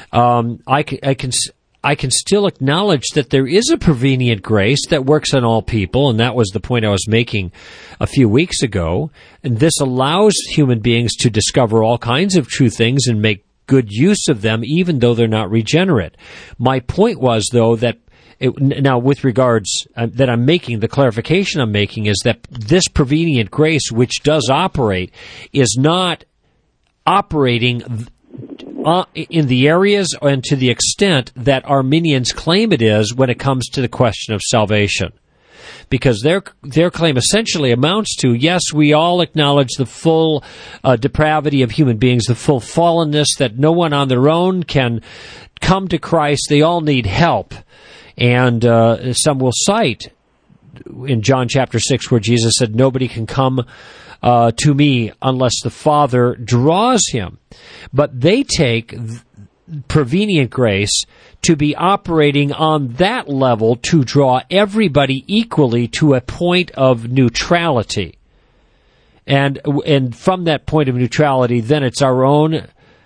I can still acknowledge that there is a prevenient grace that works on all people, and that was the point I was making a few weeks ago. And this allows human beings to discover all kinds of true things and make good use of them, even though they're not regenerate. My point was, though, that Now, with regards that I'm making, the clarification I'm making is that this prevenient grace, which does operate, is not operating in the areas and to the extent that Arminians claim it is when it comes to the question of salvation. Because their claim essentially amounts to, yes, we all acknowledge the full depravity of human beings, the full fallenness, that no one on their own can come to Christ. They all need help. And some will cite in John chapter 6 where Jesus said, nobody can come to me unless the Father draws him. But they take prevenient grace to be operating on that level to draw everybody equally to a point of neutrality. And from that point of neutrality, then it's our own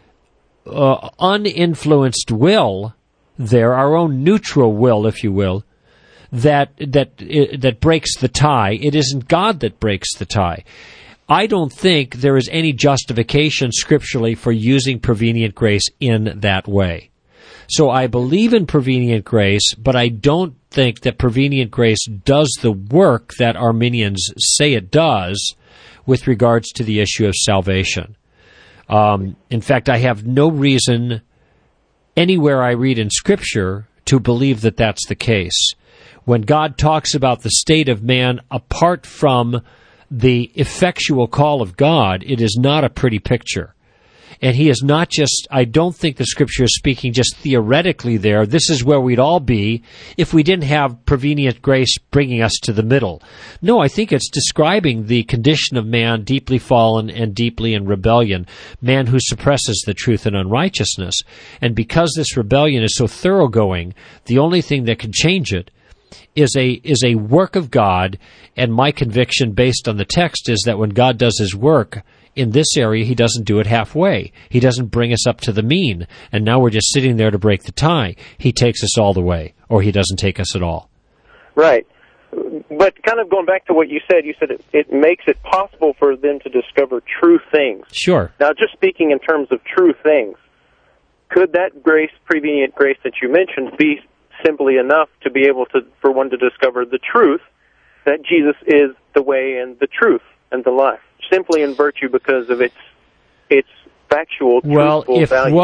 uninfluenced will there, our own neutral will, if you will, that breaks the tie. It isn't God that breaks the tie. I don't think there is any justification scripturally for using prevenient grace in that way. So I believe in prevenient grace, but I don't think that prevenient grace does the work that Arminians say it does with regards to the issue of salvation. In fact, I have no reason anywhere I read in Scripture to believe that that's the case. When God talks about the state of man apart from the effectual call of God, it is not a pretty picture. And he is not just, I don't think the Scripture is speaking just theoretically there. This is where we'd all be if we didn't have prevenient grace bringing us to the middle. No, I think it's describing the condition of man deeply fallen and deeply in rebellion, man who suppresses the truth in unrighteousness. And because this rebellion is so thoroughgoing, the only thing that can change it is a work of God, and my conviction based on the text is that when God does his work in this area, he doesn't do it halfway. He doesn't bring us up to the mean, and now we're just sitting there to break the tie. He takes us all the way, or he doesn't take us at all. Right. But kind of going back to what you said it makes it possible for them to discover true things. Sure. Now, just speaking in terms of true things, could that grace, prevenient grace that you mentioned, be simply enough to be able to, for one to discover the truth that Jesus is the way and the truth and the life, simply in virtue because of its factual, truthful value?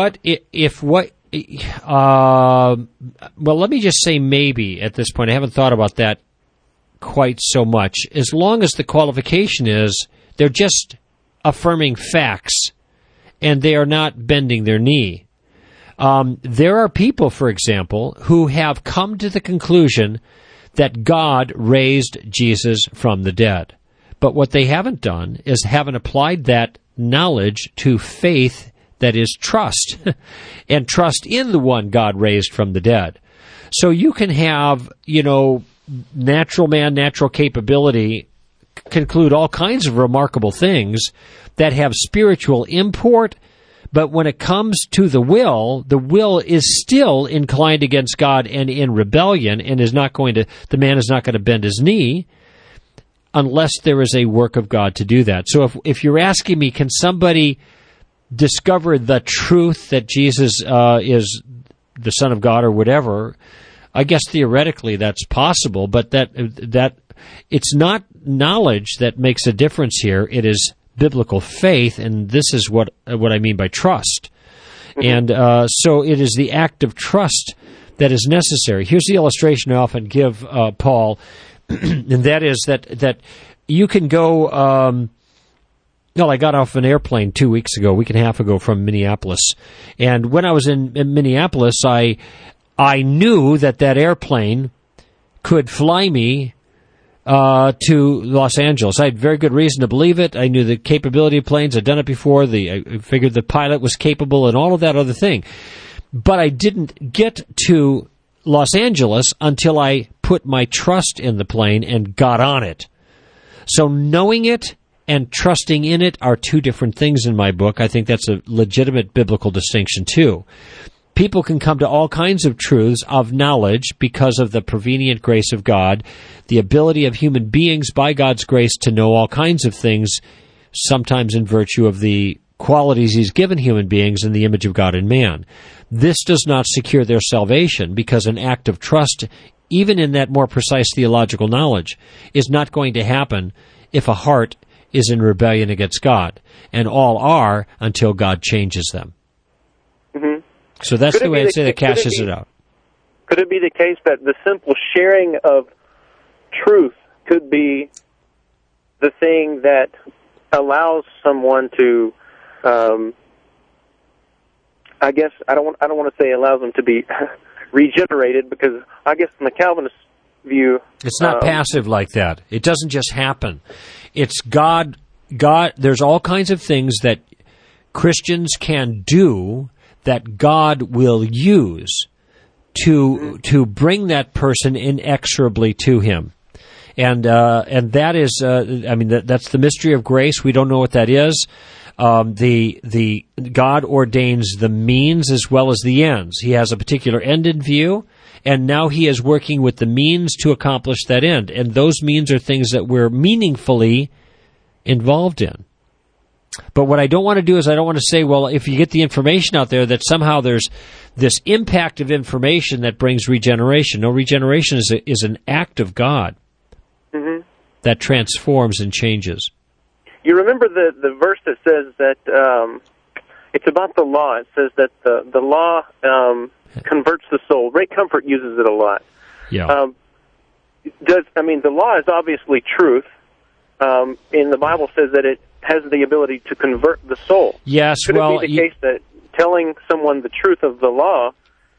Well, let me just say maybe at this point. I haven't thought about that quite so much. As long as the qualification is they're just affirming facts and they are not bending their knee. There are people, for example, who have come to the conclusion that God raised Jesus from the dead. But what they haven't done is haven't applied that knowledge to faith that is trust, and trust in the one God raised from the dead. So you can have, natural man, natural capability, conclude all kinds of remarkable things that have spiritual import. But when it comes to the will is still inclined against God and in rebellion, and the man is not going to bend his knee unless there is a work of God to do that. So if you're asking me, can somebody discover the truth that Jesus is the Son of God or whatever, I guess theoretically that's possible, but that it's not knowledge that makes a difference here. It is biblical faith, and this is what I mean by trust. And so it is the act of trust that is necessary. Here's the illustration I often give, Paul, and that is that you can go... I got off an airplane 2 weeks ago, a week and a half ago from Minneapolis. And when I was in Minneapolis, I knew that airplane could fly me to Los Angeles. I had very good reason to believe it. I knew the capability of planes. I'd done it before. I figured the pilot was capable and all of that other thing. But I didn't get to Los Angeles until I put my trust in the plane and got on it. So knowing it and trusting in it are two different things in my book. I think that's a legitimate biblical distinction, too. People can come to all kinds of truths of knowledge because of the prevenient grace of God, the ability of human beings by God's grace to know all kinds of things, sometimes in virtue of the qualities he's given human beings in the image of God and man. This does not secure their salvation because an act of trust even in that more precise theological knowledge, is not going to happen if a heart is in rebellion against God, and all are until God changes them. Mm-hmm. So that's the way I'd say that cashes it out. Could it be the case that the simple sharing of truth could be the thing that allows someone to, I guess I don't want to say allows them to be regenerated, because I guess in the Calvinist view, it's not passive like that. It doesn't just happen. It's God. There's all kinds of things that Christians can do that God will use to bring that person inexorably to Him. And that is, that's the mystery of grace. We don't know what that is. The God ordains the means as well as the ends. He has a particular end in view, and now He is working with the means to accomplish that end. And those means are things that we're meaningfully involved in. But what I don't want to do is I don't want to say, well, if you get the information out there, that somehow there's this impact of information that brings regeneration. No, regeneration is an act of God. Mm-hmm. That transforms and changes. You remember the verse that says that it's about the law. It says that the law converts the soul. Ray Comfort uses it a lot. Yeah. The law is obviously truth. And the Bible says that it has the ability to convert the soul. Yes. Could it be the case that telling someone the truth of the law,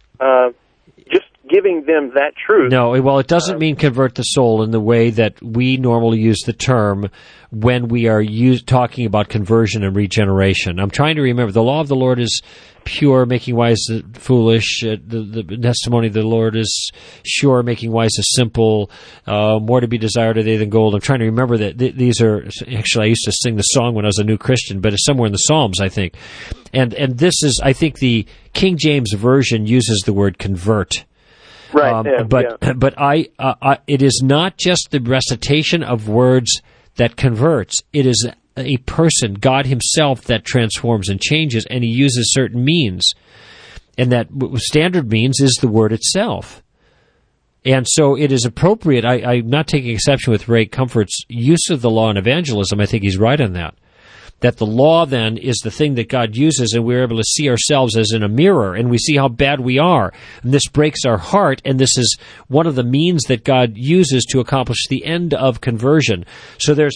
just giving them that truth? No, well, it doesn't mean convert the soul in the way that we normally use the term when we are talking about conversion and regeneration. I'm trying to remember. The law of the Lord is pure, making wise the foolish. The testimony of the Lord is sure, making wise the simple. More to be desired are they than gold. I'm trying to remember that these are, actually, I used to sing the song when I was a new Christian, but it's somewhere in the Psalms, I think. And this is, I think the King James Version uses the word convert. Right. But it is not just the recitation of words that converts. It is a person, God Himself, that transforms and changes, and He uses certain means. And that standard means is the word itself. And so it is appropriate. I'm not taking exception with Ray Comfort's use of the law in evangelism. I think he's right on that. That the law then is the thing that God uses, and we're able to see ourselves as in a mirror, and we see how bad we are. And this breaks our heart, and this is one of the means that God uses to accomplish the end of conversion. So there's,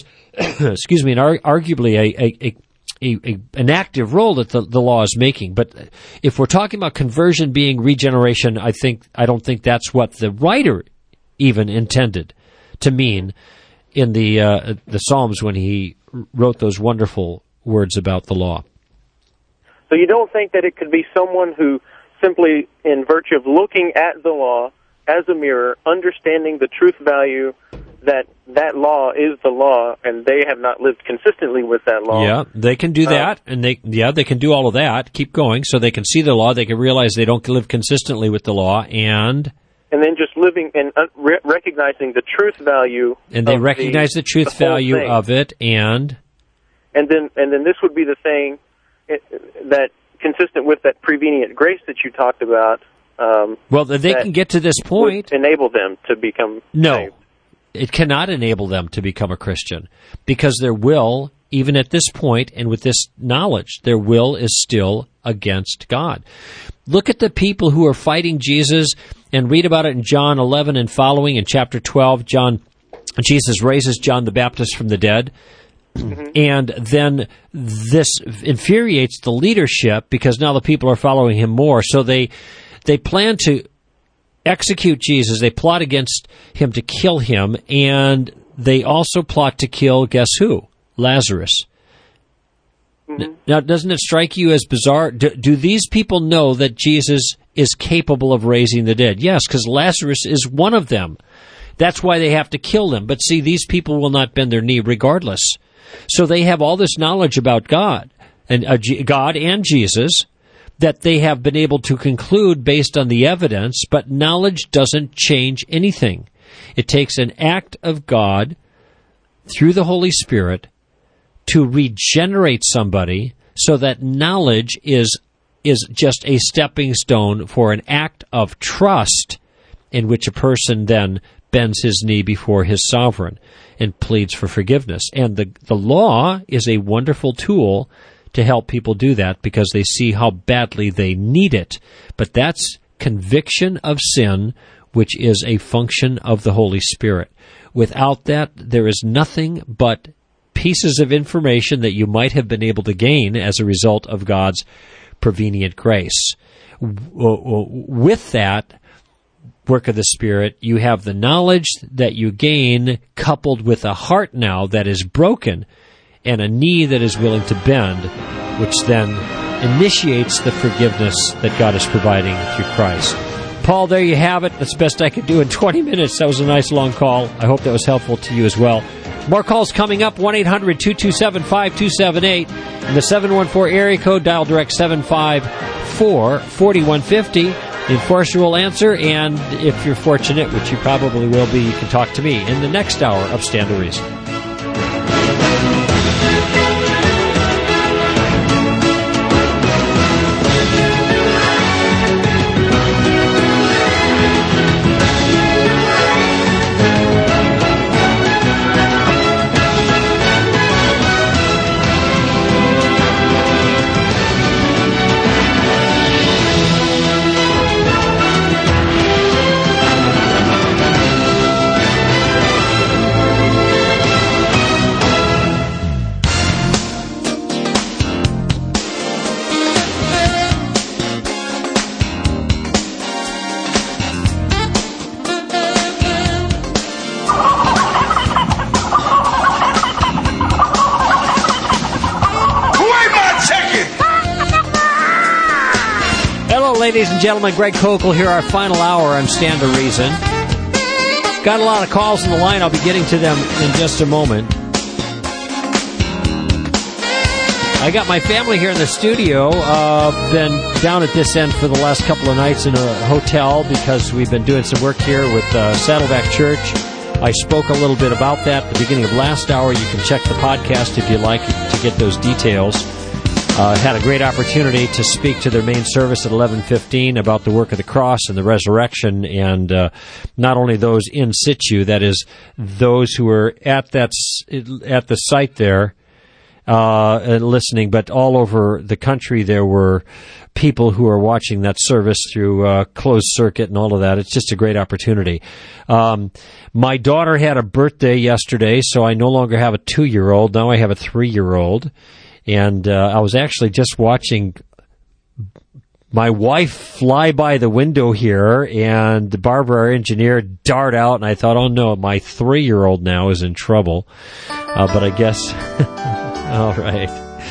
arguably an active role that the law is making. But if we're talking about conversion being regeneration, I don't think that's what the writer even intended to mean in the Psalms when he wrote those wonderful words about the law. So you don't think that it could be someone who simply, in virtue of looking at the law as a mirror, understanding the truth value that law is the law, and they have not lived consistently with that law. Yeah, they can do that, and they can do all of that. Keep going, so they can see the law, they can realize they don't live consistently with the law, and then just living and recognizing the truth value. And they recognize the truth value of it, and then this would be the thing that, consistent with that prevenient grace that you talked about. Well, they can get to this point. Enable them to become saved. It cannot enable them to become a Christian, because their will, even at this point and with this knowledge, their will is still against God. Look at the people who are fighting Jesus, and read about it in John 11 and following. In chapter 12, Jesus raises John the Baptist from the dead. Mm-hmm. And then this infuriates the leadership, because now the people are following him more. So they plan to execute Jesus. They plot against him to kill him, and they also plot to kill, guess who? Lazarus. Mm-hmm. Now, doesn't it strike you as bizarre? Do these people know that Jesus is capable of raising the dead? Yes, because Lazarus is one of them. That's why they have to kill them. But see, these people will not bend their knee regardless. So they have all this knowledge about God and Jesus that they have been able to conclude based on the evidence, but knowledge doesn't change anything. It takes an act of God through the Holy Spirit to regenerate somebody, so that knowledge is just a stepping stone for an act of trust in which a person then bends his knee before his sovereign and pleads for forgiveness. And the law is a wonderful tool to help people do that because they see how badly they need it. But that's conviction of sin, which is a function of the Holy Spirit. Without that, there is nothing but pieces of information that you might have been able to gain as a result of God's prevenient grace. With that work of the Spirit, you have the knowledge that you gain coupled with a heart now that is broken and a knee that is willing to bend, which then initiates the forgiveness that God is providing through Christ. Paul, there you have it. That's the best I could do in 20 minutes. That was a nice long call. I hope that was helpful to you as well. More calls coming up, 1-800-227-5278. In the 714 area code, dial direct 754-4150. The enforcer will answer, and if you're fortunate, which you probably will be, you can talk to me in the next hour of Stand to Reason. Ladies and gentlemen, Greg Kokel here, our final hour on Stand to Reason. Got a lot of calls on the line. I'll be getting to them in just a moment. I got my family here in the studio. Been down at this end for the last couple of nights in a hotel because we've been doing some work here with Saddleback Church. I spoke a little bit about that at the beginning of last hour. You can check the podcast if you'd like to get those details. Had a great opportunity to speak to their main service at 11:15 about the work of the cross and the resurrection, and not only those in situ, that is, those who were at the site there listening, but all over the country there were people who are watching that service through closed circuit and all of that. It's just a great opportunity. My daughter had a birthday yesterday, so I no longer have a 2-year-old. Now I have a 3-year-old. And I was actually just watching my wife fly by the window here, and Barbara, our engineer, dart out, and I thought, oh no, my 3-year-old now is in trouble. But I guess, all right.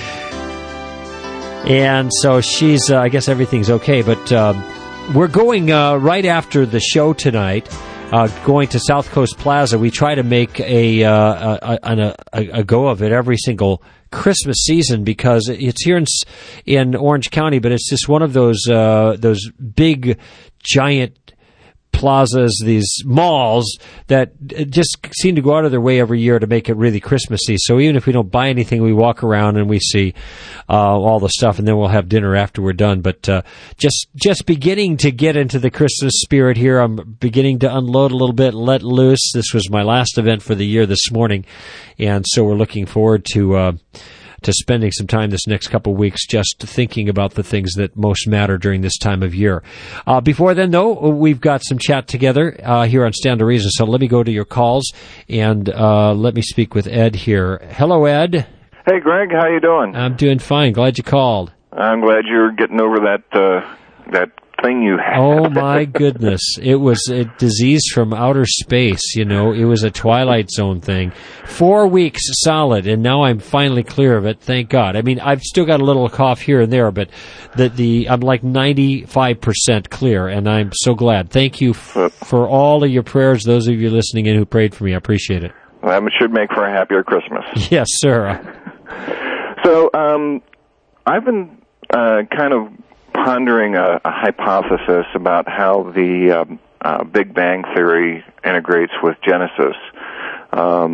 And so she's, I guess everything's okay. But we're going right after the show tonight. Going to South Coast Plaza. We try to make a go of it every single Christmas season because it's here in Orange County, but it's just one of those big, giant plazas, these malls that just seem to go out of their way every year to make it really Christmassy. So even if we don't buy anything, we walk around and we see all the stuff, and then we'll have dinner after we're done. But just beginning to get into the Christmas spirit here. I'm beginning to unload a little bit, let loose. This was my last event for the year this morning, and so we're looking forward to spending some time this next couple of weeks just thinking about the things that most matter during this time of year. Before then, though, we've got some chat together here on Stand to Reason, so let me go to your calls, and let me speak with Ed here. Hello, Ed. Hey, Greg, how you doing? I'm doing fine. Glad you called. I'm glad you're getting over that thing you had. Oh, my goodness. It was a disease from outer space, you know. It was a Twilight Zone thing. 4 weeks solid, and now I'm finally clear of it, thank God. I mean, I've still got a little cough here and there, but I'm like 95% clear, and I'm so glad. Thank you for all of your prayers, those of you listening in who prayed for me. I appreciate it. Well, that should make for a happier Christmas. Yes, sir. So, I've been kind of pondering a hypothesis about how the Big Bang Theory integrates with Genesis.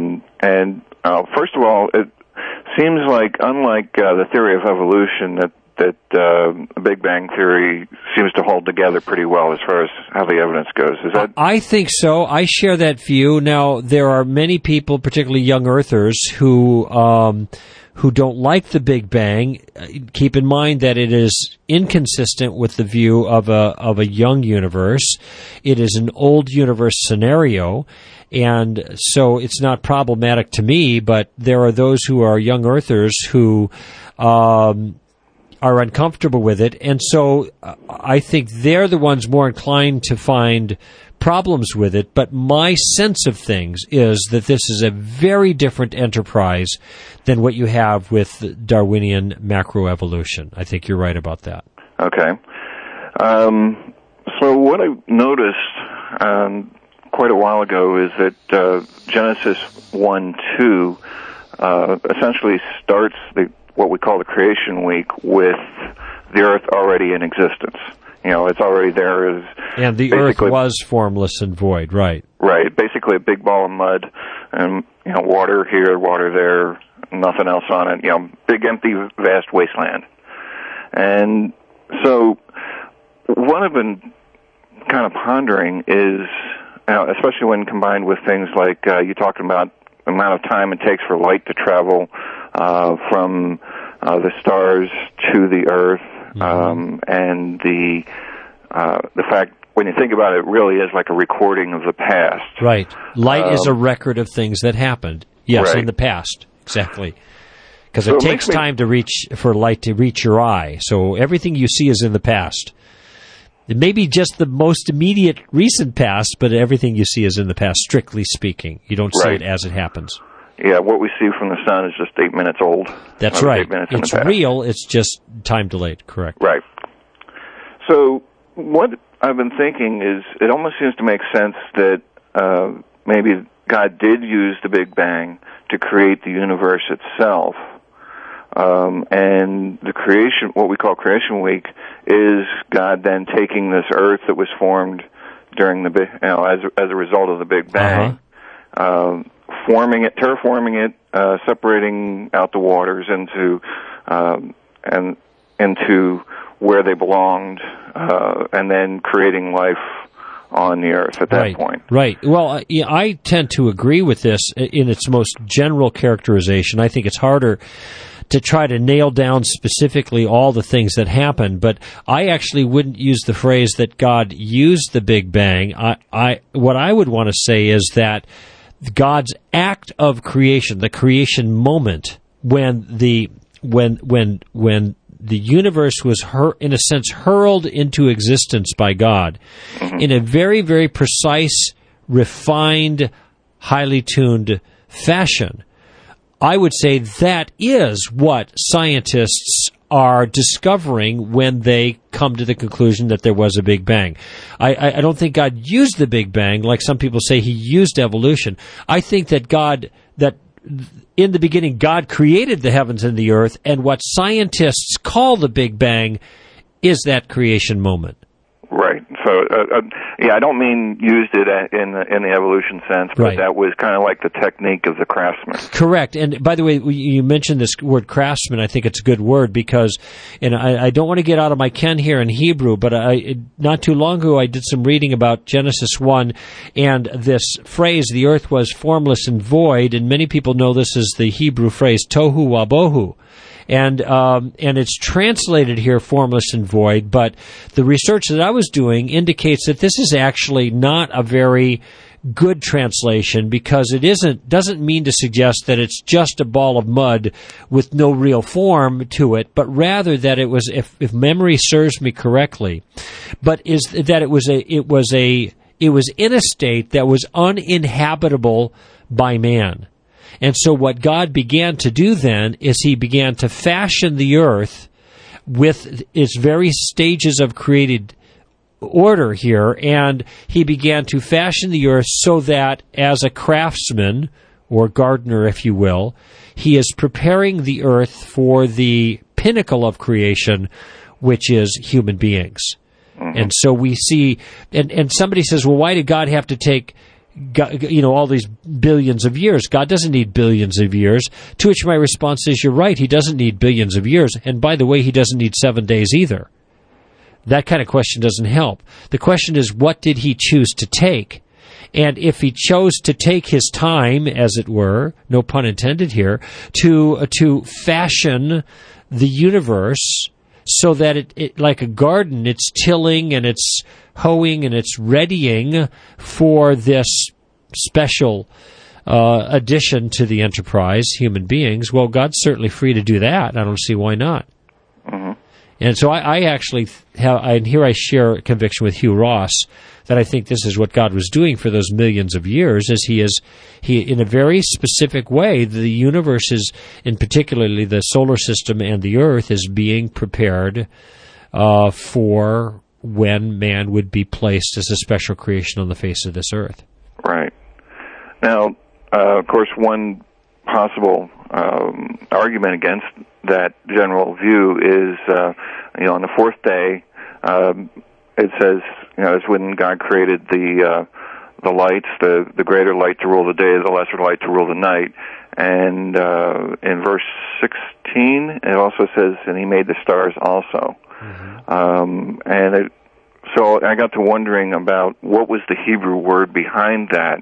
And first of all, it seems like, unlike the theory of evolution, that that the Big Bang Theory seems to hold together pretty well as far as how the evidence goes. Is that? I think so. I share that view. Now, there are many people, particularly young earthers, who don't like the Big Bang. Keep in mind that it is inconsistent with the view of a young universe. It is an old universe scenario, and so it's not problematic to me. But there are those who are young earthers who are uncomfortable with it, and so I think they're the ones more inclined to find problems with it. But my sense of things is that this is a very different enterprise than what you have with Darwinian macroevolution. I think you're right about that. Okay. So what I noticed quite a while ago is that Genesis 1:2 essentially starts what we call the creation week with the earth already in existence. You know, it's already there. And the earth was formless and void, right? Right. Basically a big ball of mud and, you know, water here, water there, nothing else on it. You know, big, empty, vast wasteland. And so what I've been kind of pondering is, you know, especially when combined with things like you talking about the amount of time it takes for light to travel from the stars to the earth, and the fact, when you think about it, it really is like a recording of the past. Right. Light is a record of things that happened. Yes, right. In the past. Exactly. Because it takes time for light to reach your eye. So everything you see is in the past. It may be just the most immediate recent past, but everything you see is in the past, strictly speaking. You don't see it as it happens. Yeah, what we see from the sun is just 8 minutes old. That's right. It's real, it's just time delayed, correct. Right. So what I've been thinking is, it almost seems to make sense that maybe God did use the Big Bang to create the universe itself. And the creation, what we call Creation Week, is God then taking this earth that was formed during the, as a result of the Big Bang, forming it, terraforming it, separating out the waters into where they belonged, and then creating life on the earth at that point. Right. Well, I tend to agree with this in its most general characterization. I think it's harder to try to nail down specifically all the things that happened, but I actually wouldn't use the phrase that God used the Big Bang. What I would want to say is that God's act of creation, the creation moment, when the universe was, in a sense, hurled into existence by God in a very, very precise, refined, highly tuned fashion, I would say that is what scientists are discovering when they come to the conclusion that there was a Big Bang. I don't think God used the Big Bang like some people say he used evolution. I think that in the beginning God created the heavens and the earth, and what scientists call the Big Bang is that creation moment. Right. So, I don't mean used it in the evolution sense, but that was kind of like the technique of the craftsman. Correct. And by the way, you mentioned this word craftsman. I think it's a good word because, and I don't want to get out of my ken here in Hebrew, but not too long ago I did some reading about Genesis 1 and this phrase, the earth was formless and void, and many people know this as the Hebrew phrase tohu wabohu. And it's translated here formless and void, but the research that I was doing indicates that this is actually not a very good translation, because it doesn't mean to suggest that it's just a ball of mud with no real form to it, but rather that it was, if memory serves me correctly, but is that it was in a state that was uninhabitable by man. And so what God began to do then is he began to fashion the earth with its very stages of created order here, and he began to fashion the earth so that as a craftsman, or gardener if you will, he is preparing the earth for the pinnacle of creation, which is human beings. And so we see, and somebody says, well, why did God have to take God, all these billions of years. God doesn't need billions of years. To which my response is, you're right, he doesn't need billions of years. And by the way, he doesn't need 7 days either. That kind of question doesn't help. The question is, what did he choose to take? And if he chose to take his time, as it were, no pun intended here, to fashion the universe so that it like a garden, it's tilling and it's hoeing and it's readying for this special addition to the enterprise, human beings, well, God's certainly free to do that. I don't see why not. Mm-hmm. And so I actually have, and here I share a conviction with Hugh Ross, that I think this is what God was doing for those millions of years, is he in a very specific way, the universe is, in particularly the solar system and the earth, is being prepared for when man would be placed as a special creation on the face of this earth. Right. Now, of course, one possible argument against that general view is, on the fourth day, it says, it's when God created the lights, the greater light to rule the day, the lesser light to rule the night. And in verse 16, it also says, and he made the stars also. Mm-hmm. So I got to wondering about what was the Hebrew word behind that.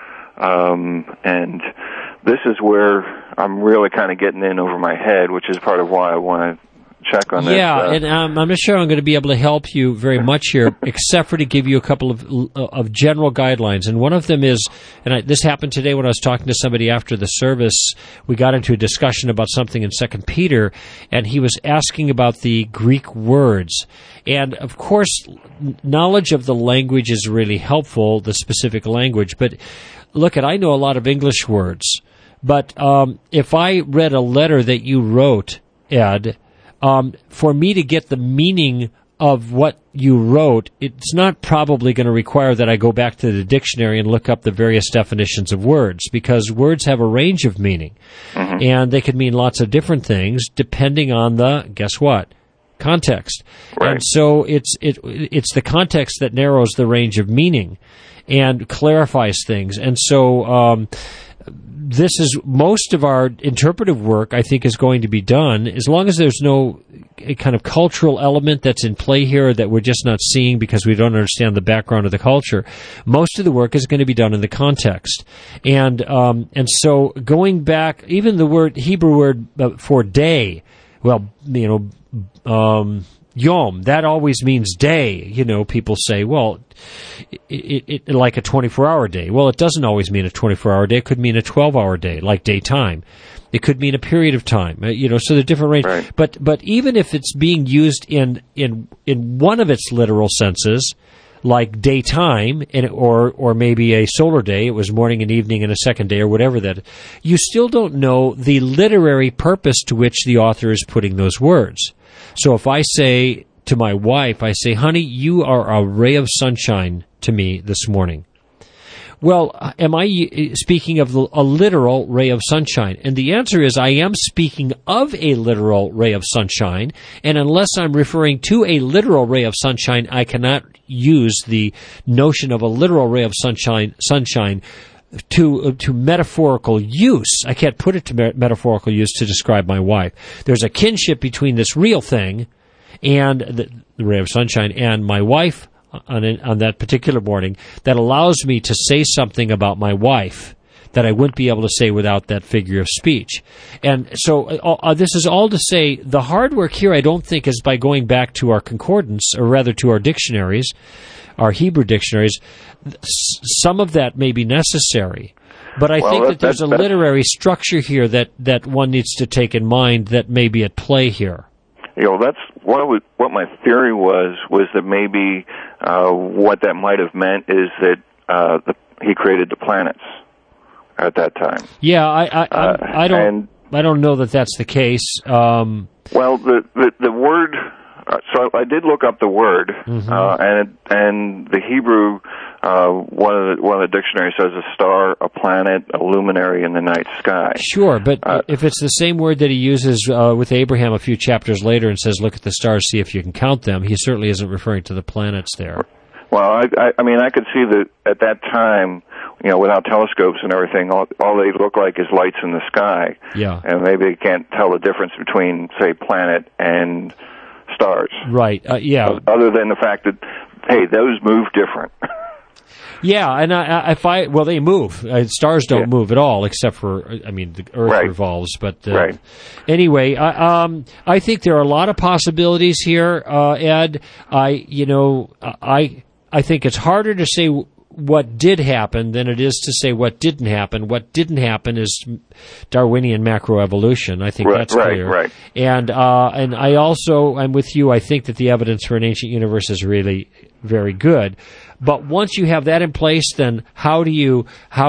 And this is where I'm really kind of getting in over my head, which is part of why I want to check on this. Yeah, and I'm not sure I'm going to be able to help you very much here, except for to give you a couple of general guidelines. And one of them is, and this happened today when I was talking to somebody after the service. We got into a discussion about something in 2 Peter, and he was asking about the Greek words. And, of course, knowledge of the language is really helpful, the specific language. But, look, I know a lot of English words. But if I read a letter that you wrote, Ed, for me to get the meaning of what you wrote, it's not probably going to require that I go back to the dictionary and look up the various definitions of words, because words have a range of meaning. Mm-hmm. And they could mean lots of different things depending on the, guess what, context. Right. And so it's the context that narrows the range of meaning and clarifies things. And so this is most of our interpretive work, I think, is going to be done as long as there's no kind of cultural element that's in play here that we're just not seeing because we don't understand the background of the culture. Most of the work is going to be done in the context. And so going back, even the Hebrew word for day, well, Yom, that always means day. People say, well, it like a 24-hour day. Well, it doesn't always mean a 24-hour day. It could mean a 12-hour day, like daytime. It could mean a period of time. So they're different range. Right. But even if it's being used in one of its literal senses, like daytime, or maybe a solar day, it was morning and evening and a second day, or whatever that, you still don't know the literary purpose to which the author is putting those words. So if I say to my wife, honey, you are a ray of sunshine to me this morning. Well, am I speaking of a literal ray of sunshine? And the answer is I am speaking of a literal ray of sunshine, and unless I'm referring to a literal ray of sunshine, I cannot use the notion of a literal ray of sunshine to metaphorical use. I can't put it to metaphorical use to describe my wife. There's a kinship between this real thing and the ray of sunshine and my wife on that particular morning that allows me to say something about my wife that I wouldn't be able to say without that figure of speech. And so this is all to say the hard work here, I don't think, is by going back to our concordance, or rather to our dictionaries, our Hebrew dictionaries. Some of that may be necessary. But I think that there's a literary structure here that one needs to take in mind that may be at play here. That's what my theory was that maybe what that might have meant is that he created the planets at that time. Yeah, I don't know that that's the case. Well, the word. So I did look up the word, mm-hmm. and the Hebrew. One of the dictionaries says a star, a planet, a luminary in the night sky. Sure, but if it's the same word that he uses with Abraham a few chapters later and says, look at the stars, see if you can count them, he certainly isn't referring to the planets there. Well, I mean, I could see that at that time, without telescopes and everything, all they look like is lights in the sky. Yeah. And maybe they can't tell the difference between, say, planet and stars. Right. Yeah. Other than the fact that, hey, those move different. Yeah, and they move. Stars don't move at all, except for, the Earth revolves. But anyway, I think there are a lot of possibilities here, Ed. I think it's harder to say what did happen than it is to say what didn't happen. What didn't happen is Darwinian macroevolution. I think that's clear. Right. And I'm with you. I think that the evidence for an ancient universe is really very good. But once you have that in place, then how do you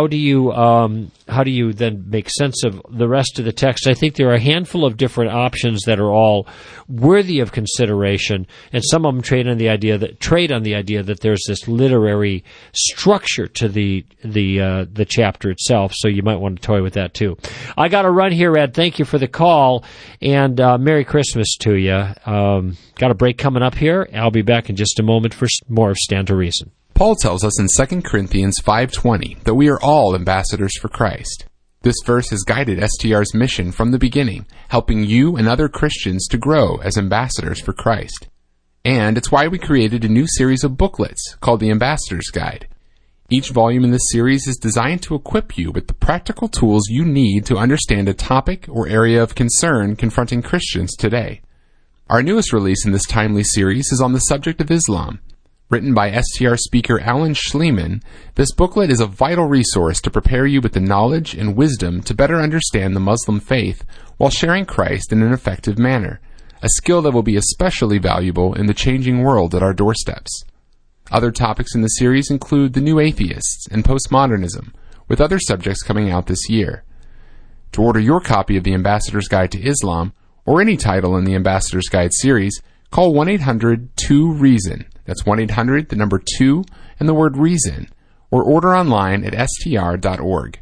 then make sense of the rest of the text? I think there are a handful of different options that are all worthy of consideration, and some of them trade on the idea that there's this literary structure to the chapter itself. So you might want to toy with that too. I got to run here, Ed. Thank you for the call, and Merry Christmas to you. Got a break coming up here. I'll be back in just a moment for more of Stand to Reason. Paul tells us in 2 Corinthians 5:20 that we are all ambassadors for Christ. This verse has guided STR's mission from the beginning, helping you and other Christians to grow as ambassadors for Christ. And it's why we created a new series of booklets called the Ambassador's Guide. Each volume in this series is designed to equip you with the practical tools you need to understand a topic or area of concern confronting Christians today. Our newest release in this timely series is on the subject of Islam. Written by STR speaker Alan Schliemann, this booklet is a vital resource to prepare you with the knowledge and wisdom to better understand the Muslim faith while sharing Christ in an effective manner, a skill that will be especially valuable in the changing world at our doorsteps. Other topics in the series include the new atheists and postmodernism, with other subjects coming out this year. To order your copy of the Ambassador's Guide to Islam, or any title in the Ambassador's Guide series, call 1-800-2-REASON. That's 1-800, the number 2, and the word reason, or order online at str.org.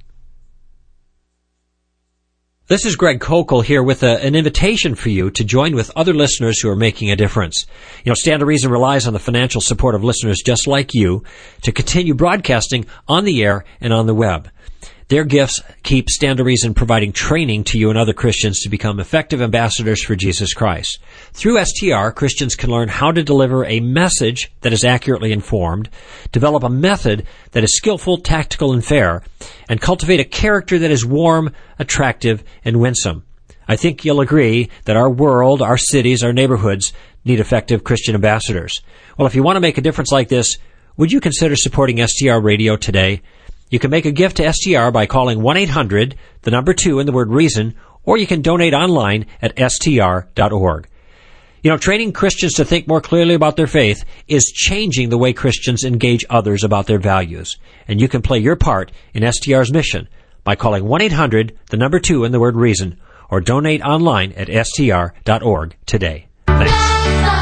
This is Greg Kokel here with an invitation for you to join with other listeners who are making a difference. Stand to Reason relies on the financial support of listeners just like you to continue broadcasting on the air and on the web. Their gifts keep Stand to Reason providing training to you and other Christians to become effective ambassadors for Jesus Christ. Through STR, Christians can learn how to deliver a message that is accurately informed, develop a method that is skillful, tactical, and fair, and cultivate a character that is warm, attractive, and winsome. I think you'll agree that our world, our cities, our neighborhoods need effective Christian ambassadors. Well, if you want to make a difference like this, would you consider supporting STR Radio today? You can make a gift to STR by calling 1-800, the number 2, and the word reason, or you can donate online at str.org. Training Christians to think more clearly about their faith is changing the way Christians engage others about their values. And you can play your part in STR's mission by calling 1-800, the number 2, and the word reason, or donate online at str.org today. Thanks.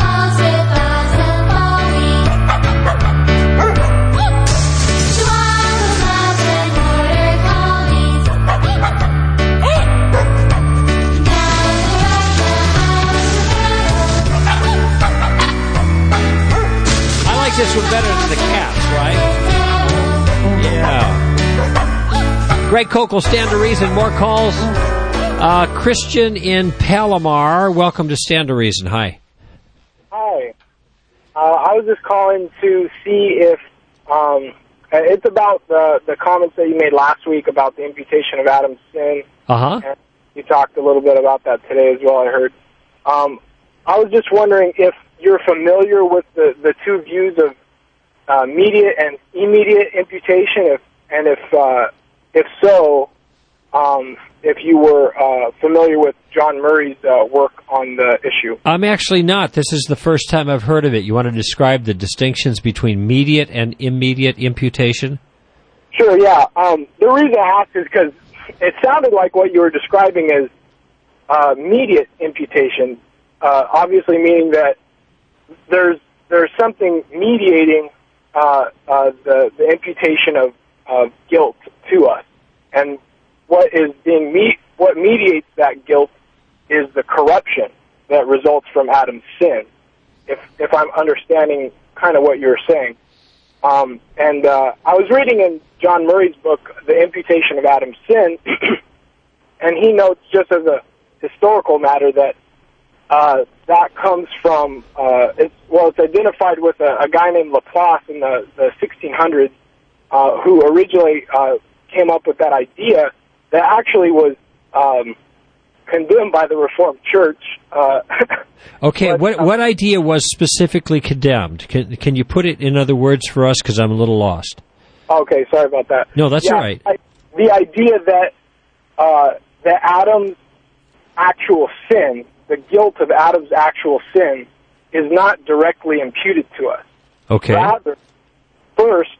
This one better than the cats, right? Yeah. Greg Kokel, Stand to Reason. More calls. Christian in Palomar. Welcome to Stand to Reason. Hi. Hi. I was just calling to see if it's about the comments that you made last week about the imputation of Adam's sin. Uh-huh. And you talked a little bit about that today as well, I heard. I was just wondering if you're familiar with the two views of immediate and immediate imputation, if so, if you were familiar with John Murray's work on the issue. I'm actually not. This is the first time I've heard of it. You want to describe the distinctions between immediate and immediate imputation? Sure, yeah. The reason I asked is because it sounded like what you were describing is immediate imputation, obviously meaning that there's something mediating the imputation of guilt to us, and what mediates that guilt is the corruption that results from Adam's sin. If I'm understanding kind of what you're saying. And I was reading in John Murray's book, The Imputation of Adam's Sin, and he notes, just as a historical matter, that that comes from, it's identified with a guy named Laplace in the 1600s, who originally came up with that idea that actually was condemned by the Reformed Church. Okay, but, what idea was specifically condemned? Can you put it in other words for us, because I'm a little lost? Okay, sorry about that. No, that's all right. The idea that Adam's actual sin, the guilt of Adam's actual sin, is not directly imputed to us. Okay. Rather, first,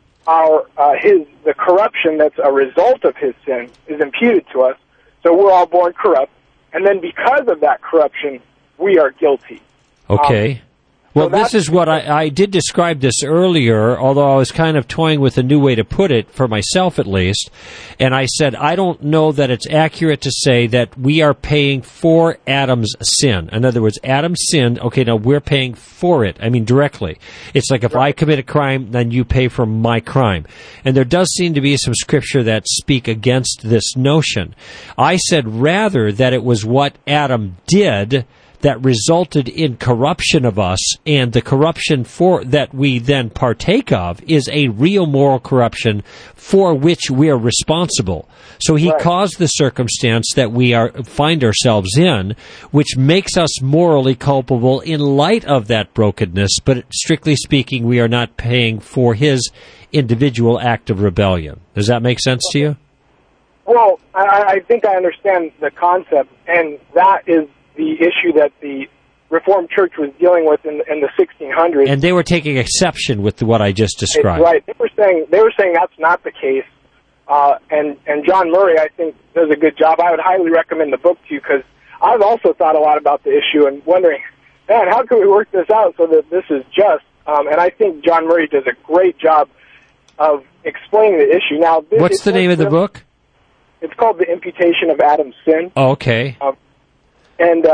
the corruption that's a result of his sin is imputed to us, so we're all born corrupt, and then because of that corruption, we are guilty. Okay. Well, this is what I did describe this earlier, although I was kind of toying with a new way to put it, for myself at least. And I said, I don't know that it's accurate to say that we are paying for Adam's sin. In other words, Adam sinned, okay, now we're paying for it. I mean, directly. It's like if I commit a crime, then you pay for my crime. And there does seem to be some scripture that speak against this notion. I said rather that it was what Adam did that resulted in corruption of us, and the corruption that we then partake of is a real moral corruption for which we are responsible. So he caused the circumstance that we find ourselves in, which makes us morally culpable in light of that brokenness, but strictly speaking, we are not paying for his individual act of rebellion. Does that make sense to you? Well, I think I understand the concept, and that is the issue that the Reformed Church was dealing with in the 1600s. And they were taking exception with what I just described. Right. They were saying that's not the case. And John Murray, I think, does a good job. I would highly recommend the book to you, because I've also thought a lot about the issue and wondering, man, how can we work this out so that this is just? And I think John Murray does a great job of explaining the issue. Now, what's the name of the book? It's called The Imputation of Adam's Sin. Oh, okay. And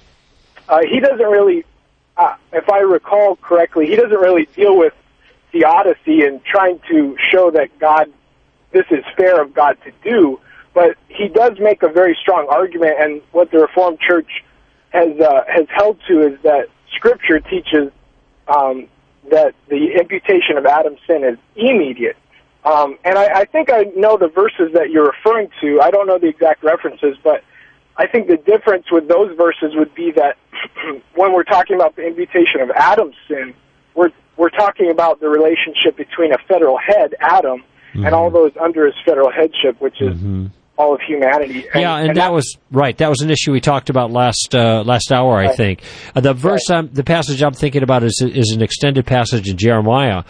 he doesn't really, if I recall correctly, he doesn't really deal with theodicy and trying to show that this is fair of God to do, but he does make a very strong argument, and what the Reformed Church has held to is that Scripture teaches that the imputation of Adam's sin is immediate. And I think I know the verses that you're referring to. I don't know the exact references, but I think the difference with those verses would be that when we're talking about the imputation of Adam's sin, we're talking about the relationship between a federal head, Adam, and all those under his federal headship, which is all of humanity. And that was right. That was an issue we talked about last hour, I think. The verse, the passage I'm thinking about is an extended passage in Jeremiah,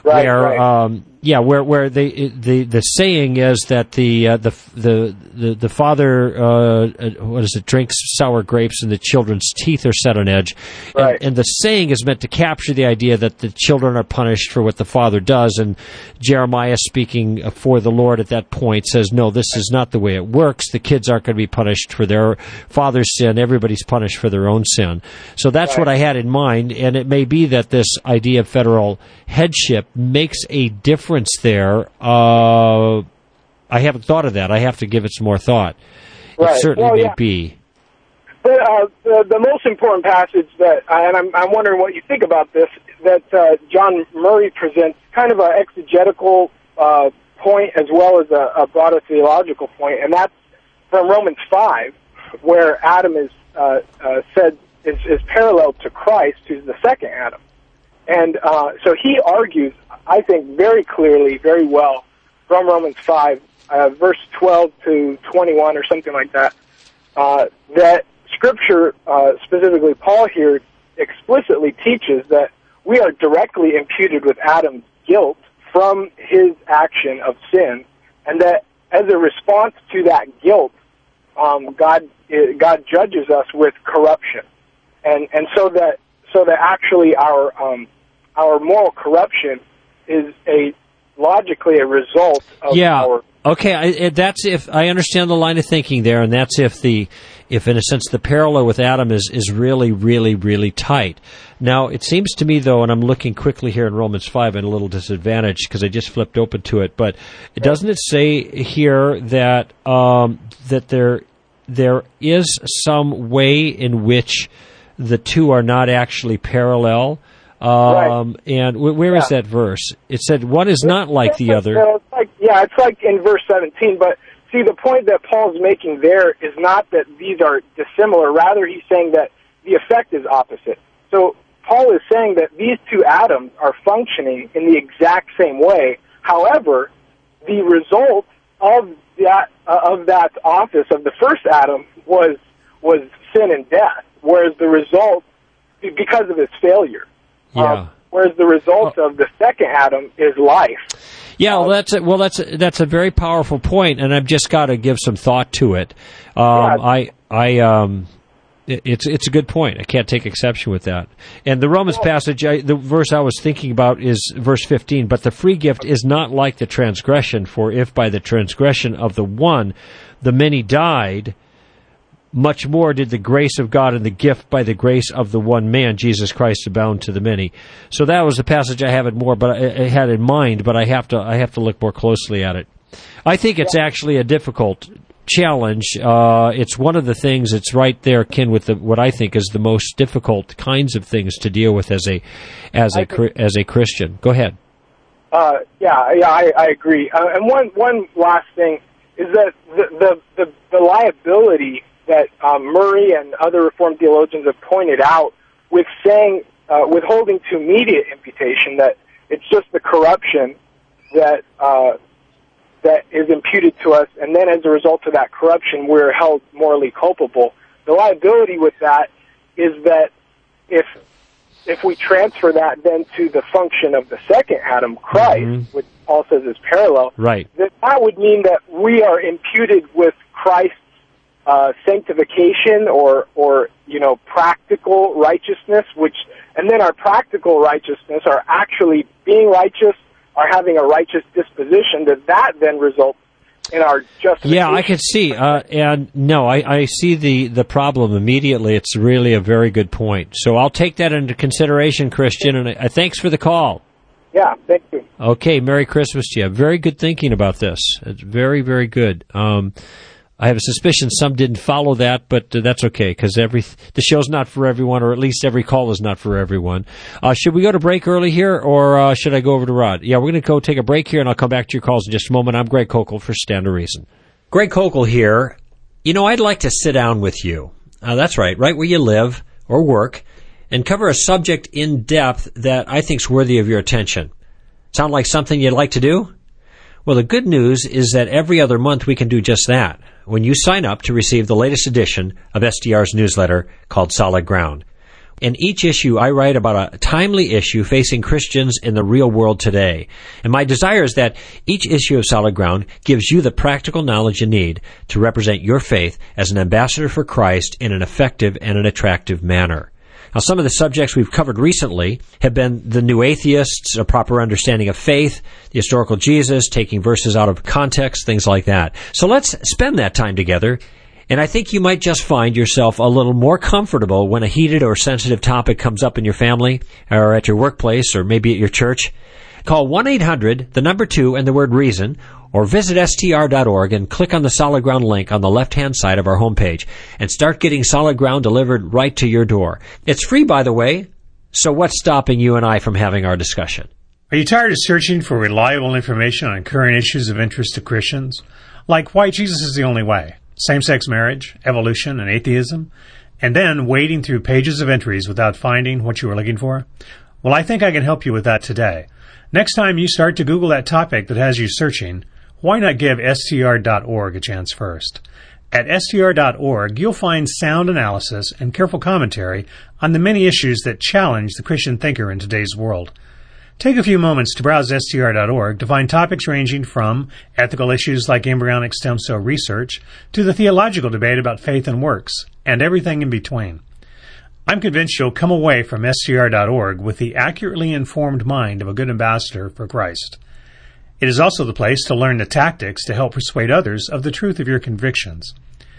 where the saying is that the father drinks sour grapes and the children's teeth are set on edge, and the saying is meant to capture the idea that the children are punished for what the father does. And Jeremiah, speaking for the Lord at that point, says, no, this is not the way it works. The kids aren't going to be punished for their father's sin. Everybody's punished for their own sin. So that's what I had in mind, and it may be that this idea of federal headship makes a difference there. I haven't thought of that. I have to give it some more thought. It certainly may be. But the most important passage that, and I'm wondering what you think about this, that John Murray presents kind of an exegetical point as well as a broader theological point, and that's from Romans 5, where Adam is said is parallel to Christ, who's the second Adam. And so he argues, I think, very clearly, very well, from Romans 5, verse 12 to 21 or something like that, that Scripture, specifically Paul here, explicitly teaches that we are directly imputed with Adam's guilt from his action of sin, and that as a response to that guilt, God judges us with corruption, and so that actually our moral corruption is logically a result of our. Okay, that's if I understand the line of thinking there, and that's if the if in a sense the parallel with Adam is really, really, really tight. Now, it seems to me, though, and I'm looking quickly here in Romans 5, I'm a little disadvantaged because I just flipped open to it, but doesn't it say here that that there is some way in which the two are not actually parallel? Right. And where is that verse? It said one is not like the other. It's like in verse 17, but see, the point that Paul's making there is not that these are dissimilar. Rather, he's saying that the effect is opposite. So Paul is saying that these two atoms are functioning in the exact same way. However, the result of that office of the first atom was sin and death, whereas the result, because of its failure, whereas the result of the second atom is life. Yeah, that's a very powerful point, and I've just got to give some thought to it. It's a good point. I can't take exception with that. And the Romans passage, the verse I was thinking about is verse 15. But the free gift is not like the transgression, for if by the transgression of the one the many died, much more did the grace of God and the gift by the grace of the one man, Jesus Christ, abound to the many. So that was the passage I have I had in mind, but I have to look more closely at it. I think it's actually a difficult challenge. It's one of the things that's right there, Ken, with what I think is the most difficult kinds of things to deal with as a Christian. Go ahead. I agree. And one last thing is that the liability that Murray and other Reformed theologians have pointed out with saying, with holding to immediate imputation, that it's just the corruption that is imputed to us, and then as a result of that corruption, we're held morally culpable. The liability with that is that if we transfer that then to the function of the second Adam, Christ, which Paul says is parallel, right, that would mean that we are imputed with Christ's sanctification or practical righteousness, and then our practical righteousness, are actually being righteous, are having a righteous disposition, that then results in our justification. Yeah, I can see, and no, I see the problem immediately. It's really a very good point. So I'll take that into consideration, Christian, and thanks for the call. Yeah, thank you. Okay, Merry Christmas to you. Very good thinking about this. It's very, very good. I have a suspicion some didn't follow that, but that's okay, because the show's not for everyone, or at least every call is not for everyone. Should we go to break early here, or should I go over to Rod? Yeah, we're going to go take a break here, and I'll come back to your calls in just a moment. I'm Greg Kokel for Stand to Reason. Greg Kokel here. I'd like to sit down with you. That's right where you live or work, and cover a subject in depth that I think is worthy of your attention. Sound like something you'd like to do? Well, the good news is that every other month we can do just that when you sign up to receive the latest edition of STR's newsletter called Solid Ground. In each issue, I write about a timely issue facing Christians in the real world today. And my desire is that each issue of Solid Ground gives you the practical knowledge you need to represent your faith as an ambassador for Christ in an effective and an attractive manner. Now, some of the subjects we've covered recently have been the new atheists, a proper understanding of faith, the historical Jesus, taking verses out of context, things like that. So let's spend that time together, and I think you might just find yourself a little more comfortable when a heated or sensitive topic comes up in your family, or at your workplace, or maybe at your church. Call 1-800, the number 2, and the word reason, or visit str.org and click on the Solid Ground link on the left-hand side of our homepage and start getting Solid Ground delivered right to your door. It's free, by the way, so what's stopping you and I from having our discussion? Are you tired of searching for reliable information on current issues of interest to Christians, like why Jesus is the only way, same-sex marriage, evolution, and atheism, and then wading through pages of entries without finding what you were looking for? Well, I think I can help you with that today. Next time you start to Google that topic that has you searching, why not give str.org a chance first? At str.org, you'll find sound analysis and careful commentary on the many issues that challenge the Christian thinker in today's world. Take a few moments to browse str.org to find topics ranging from ethical issues like embryonic stem cell research to the theological debate about faith and works, and everything in between. I'm convinced you'll come away from str.org with the accurately informed mind of a good ambassador for Christ. It is also the place to learn the tactics to help persuade others of the truth of your convictions.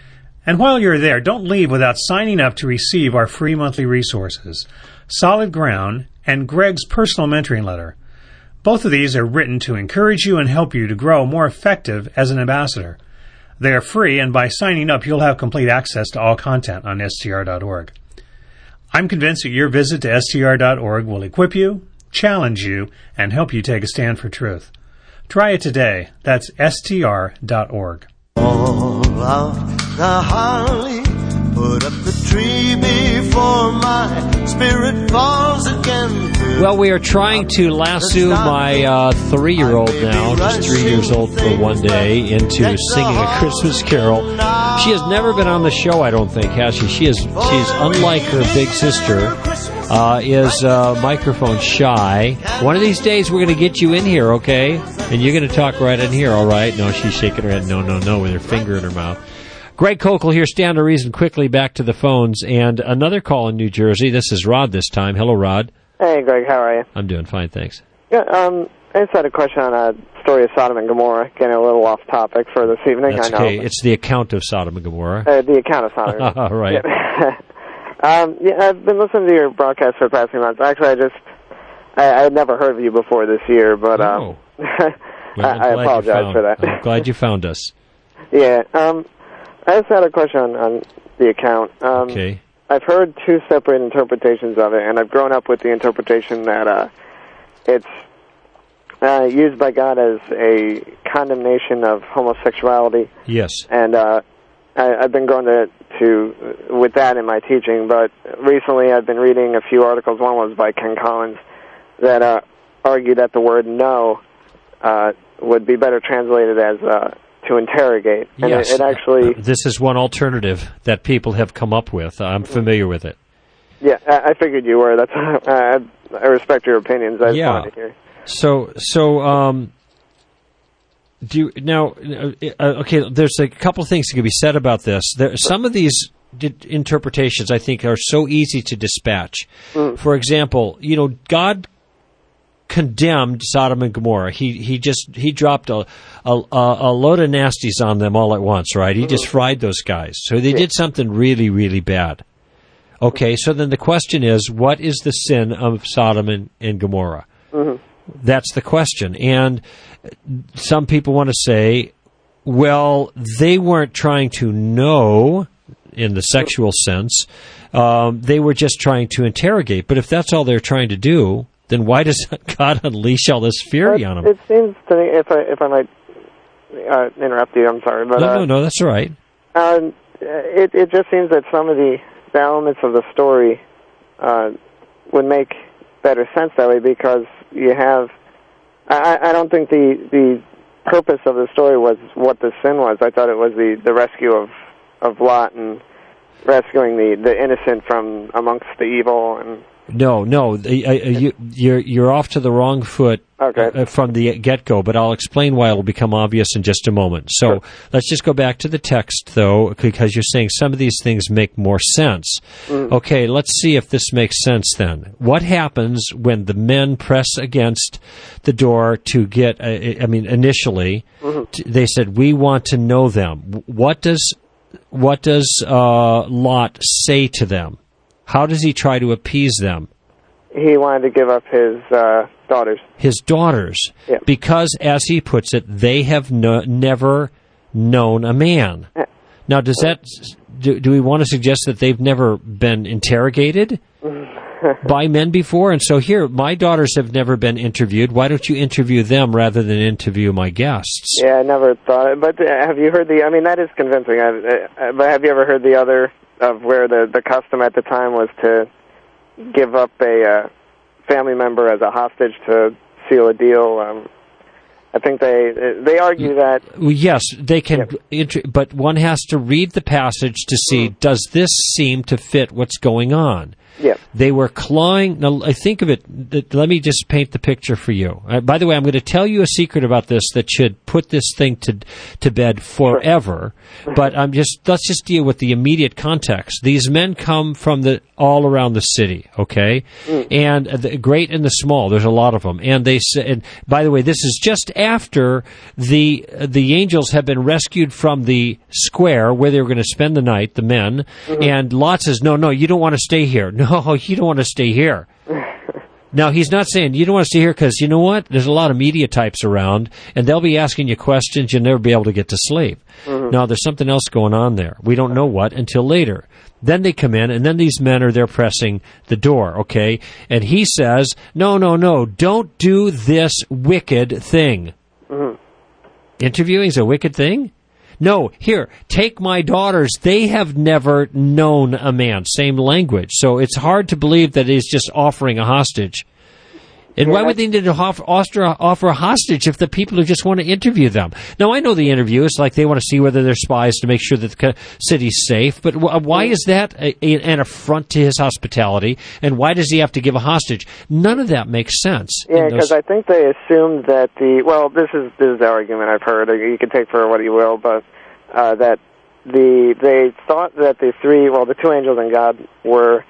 And while you're there, don't leave without signing up to receive our free monthly resources, Solid Ground and Greg's personal mentoring letter. Both of these are written to encourage you and help you to grow more effective as an ambassador. They are free, and by signing up, you'll have complete access to all content on str.org. I'm convinced that your visit to str.org will equip you, challenge you, and help you take a stand for truth. Try it today. That's str.org. All out the holly, put up the tree before my spirit falls again. Well, we are trying to lasso my 3-year-old now, just 3 years old for one day, into singing a Christmas carol. She has never been on the show, I don't think, has she? She's unlike her big sister, is microphone shy. One of these days we're going to get you in here, okay? And you're going to talk right in here, all right? No, she's shaking her head, no, with her finger in her mouth. Greg Kokel here, Stand to Reason, quickly back to the phones. And another call in New Jersey. This is Rod this time. Hello, Rod. Hey, Greg, how are you? I'm doing fine, thanks. Yeah, I just had a question on a story of Sodom and Gomorrah, getting a little off topic for this evening. That's I know. Okay. It's the account of Sodom and Gomorrah. The account of Sodom and Gomorrah. Right. Yeah. I've been listening to your broadcast for the past few months. Actually, I had never heard of you before this year, but Well, I apologize for that. I'm glad you found us. Yeah. I just had a question on the account. Okay. I've heard two separate interpretations of it, and I've grown up with the interpretation that it's used by God as a condemnation of homosexuality. Yes. And I've been going to with that in my teaching, but recently I've been reading a few articles. One was by Ken Collins that argue that the word "no" would be better translated as to interrogate. And yes. it actually... This is one alternative that people have come up with. I'm familiar with it. Yeah, I figured you were. That's I respect your opinions. I just wanted to hear. So, do you, now, okay, there's a couple things that can be said about this. Some of these interpretations, I think, are so easy to dispatch. For example, God condemned Sodom and Gomorrah. He dropped a load of nasties on them all at once, right? He just fried those guys. So they did something really, really bad. Okay, so then the question is, what is the sin of Sodom and Gomorrah? That's the question. And some people want to say, well, they weren't trying to know in the sexual sense. They were just trying to interrogate. But if that's all they're trying to do, then why does God unleash all this fury on them? It seems to me, if I might interrupt you, I'm sorry. But, no, that's all right. It just seems that some of the elements of the story would make better sense that way, because you have... I don't think the purpose of the story was what the sin was. I thought it was the rescue of Lot and rescuing the innocent from amongst the evil. And No, you're off to the wrong foot from the get-go, but I'll explain why it'll become obvious in just a moment. So let's just go back to the text, though, because you're saying some of these things make more sense. Okay, let's see if this makes sense then. What happens when the men press against the door to get, initially, they said, we want to know them. What does Lot say to them? How does he try to appease them? He wanted to give up his daughters. His daughters. Yeah. Because, as he puts it, they have never known a man. Now, does that... Do we want to suggest that they've never been interrogated by men before? And so here, my daughters have never been interviewed. Why don't you interview them rather than interview my guests? Yeah, I never thought it. But have you heard that is convincing. But have you ever heard the other... of where the custom at the time was to give up a family member as a hostage to seal a deal? I think they argue that... Well, yes, they can, but one has to read the passage to see, does this seem to fit what's going on? Yeah. They were clawing. Now, I think of it. Let me just paint the picture for you. By the way, I'm going to tell you a secret about this that should put this thing to bed forever. Sure. But let's just deal with the immediate context. These men come from all around the city, okay? And the great and the small. There's a lot of them. And they say, and by the way, this is just after the angels have been rescued from the square where they were going to spend the night, the men. And Lot says, no, you don't want to stay here. No, you don't want to stay here. Now, he's not saying you don't want to stay here because, you know what? There's a lot of media types around, and they'll be asking you questions. You'll never be able to get to sleep. Now, there's something else going on there. We don't know what until later. Then they come in, and then these men are there pressing the door, okay? And he says, no, don't do this wicked thing. Interviewing is a wicked thing? No, here, take my daughters. They have never known a man. Same language. So it's hard to believe that he's just offering a hostage. And why would they need to offer a hostage if the people who just want to interview them? Now, I know the interview is like they want to see whether they're spies to make sure that the city's safe, but why is that an affront to his hospitality, and why does he have to give a hostage? None of that makes sense. Yeah, because I think they assumed that this is the argument I've heard. You can take for what you will, but that they thought that the two angels and God were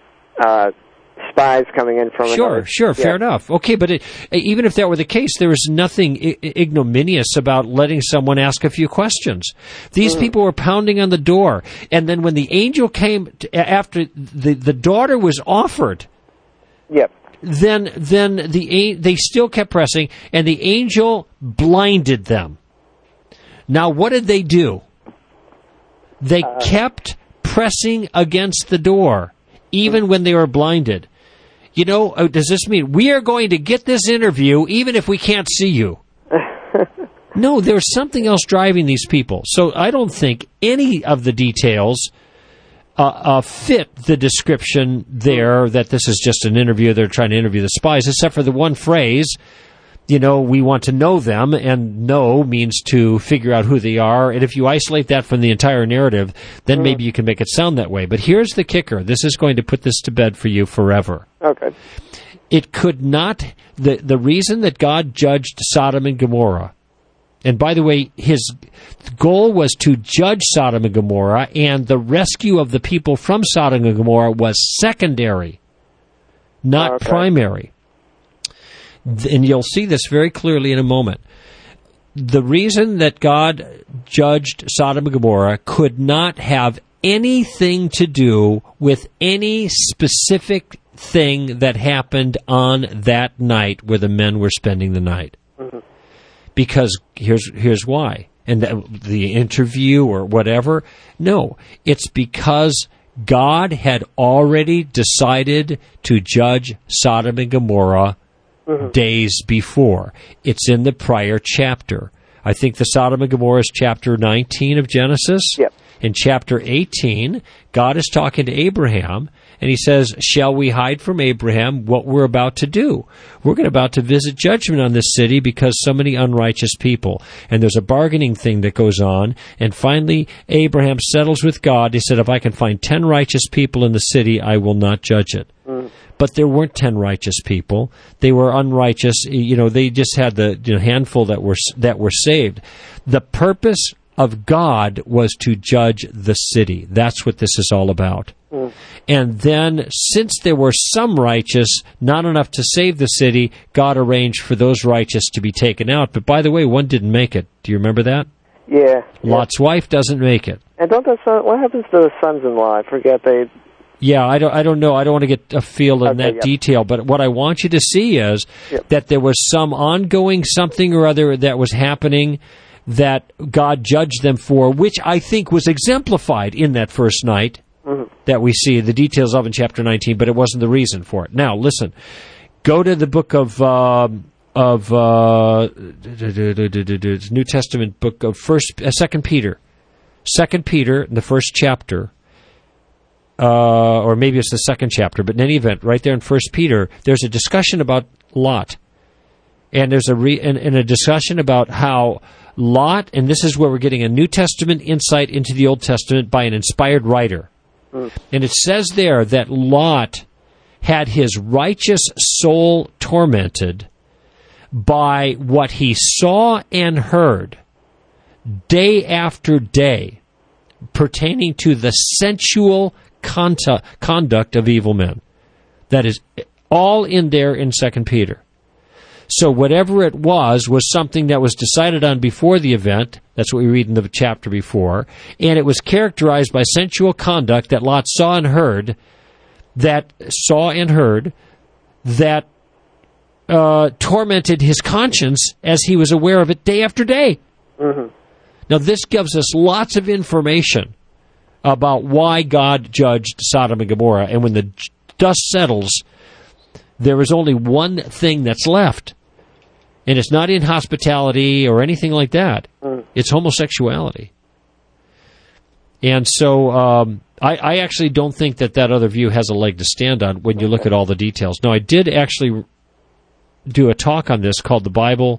spies coming in from Sure, fair enough. Okay, but even if that were the case, there was nothing ignominious about letting someone ask a few questions. These people were pounding on the door, and then when the angel came after the daughter was offered, then they still kept pressing, and the angel blinded them. Now, what did they do? They kept pressing against the door, even when they were blinded. You know, does this mean we are going to get this interview even if we can't see you? No, there's something else driving these people. So I don't think any of the details fit the description there that this is just an interview. They're trying to interview the spies, except for the one phrase, you know, we want to know them, and know means to figure out who they are. And if you isolate that from the entire narrative, then maybe you can make it sound that way. But here's the kicker. This is going to put this to bed for you forever. Okay. It could not, the reason that God judged Sodom and Gomorrah, and by the way, his goal was to judge Sodom and Gomorrah, and the rescue of the people from Sodom and Gomorrah was secondary, not primary. And you'll see this very clearly in a moment. The reason that God judged Sodom and Gomorrah could not have anything to do with any specific thing that happened on that night where the men were spending the night. Because here's why. And the interview or whatever, no, it's because God had already decided to judge Sodom and Gomorrah days before. It's in the prior chapter. I think the Sodom and Gomorrah is chapter 19 of Genesis. Yep. In chapter 18, God is talking to Abraham, and he says, shall we hide from Abraham what we're about to do? We're about to visit judgment on this city because so many unrighteous people. And there's a bargaining thing that goes on. And finally, Abraham settles with God. He said, if I can find 10 righteous people in the city, I will not judge it. But there weren't 10 righteous people. They were unrighteous. You know, they just had the handful that were saved. The purpose of God was to judge the city. That's what this is all about. And then, since there were some righteous, not enough to save the city, God arranged for those righteous to be taken out. But by the way, one didn't make it. Do you remember that? Yeah. Lot's wife doesn't make it. And what happens to the sons-in-law? I forget Yeah, I don't know. I don't want to get a feel in that detail, but what I want you to see is that there was some ongoing something or other that was happening that God judged them for, which I think was exemplified in that first night that we see the details of in chapter 19, but it wasn't the reason for it. Now, listen, go to the book of New Testament book of 2 Peter. 2 Peter, in the first chapter, or maybe it's the second chapter, but in any event, right there in 1 Peter, there's a discussion about Lot. And there's a discussion about how Lot, and this is where we're getting a New Testament insight into the Old Testament by an inspired writer. And it says there that Lot had his righteous soul tormented by what he saw and heard day after day pertaining to the sensual conduct of evil men. That is all in there in 2 Peter. So whatever it was something that was decided on before the event. That's what we read in the chapter before. And it was characterized by sensual conduct that Lot saw and heard that tormented his conscience as he was aware of it day after day. Mm-hmm. Now, this gives us lots of information about why God judged Sodom and Gomorrah. And when the dust settles, there is only one thing that's left. And it's not inhospitality or anything like that. It's homosexuality. And so I actually don't think that other view has a leg to stand on when you look at all the details. Now, I did actually do a talk on this called The Bible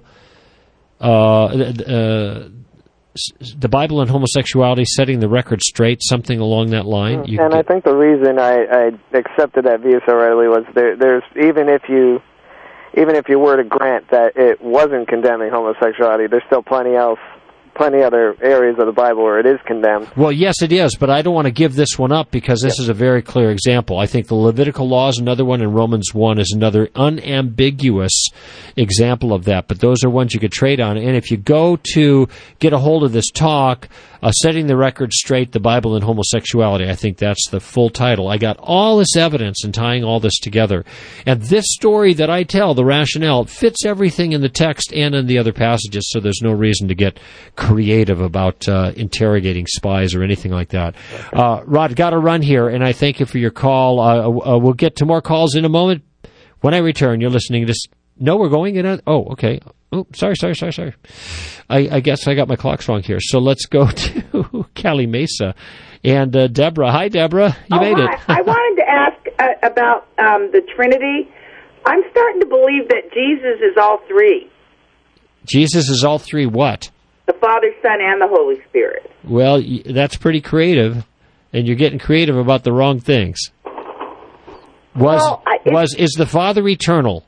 and Homosexuality, Setting the Record Straight, something along that line. I think the reason I accepted that view so readily was there's even if you were to grant that it wasn't condemning homosexuality, there's still plenty other areas of the Bible where it is condemned. Well, yes, it is, but I don't want to give this one up because this is a very clear example. I think the Levitical law is another one, and Romans 1 is another unambiguous example of that. But those are ones you could trade on. And if you go to get a hold of this talk, Setting the Record Straight, the Bible and Homosexuality, I think that's the full title. I got all this evidence and tying all this together. And this story that I tell, the rationale, fits everything in the text and in the other passages, so there's no reason to get creative about interrogating spies or anything like that. Rod, got to run here, and I thank you for your call. We'll get to more calls in a moment. When I return, you're listening to this. No, we're going in. Oh, okay. Oh, sorry. I guess I got my clocks wrong here. So let's go to Cali Mesa. And Deborah. Hi, Deborah. You made it. I wanted to ask about the Trinity. I'm starting to believe that Jesus is all three. Jesus is all three what? The Father, Son, and the Holy Spirit. Well, that's pretty creative, and you're getting creative about the wrong things. Is the Father eternal?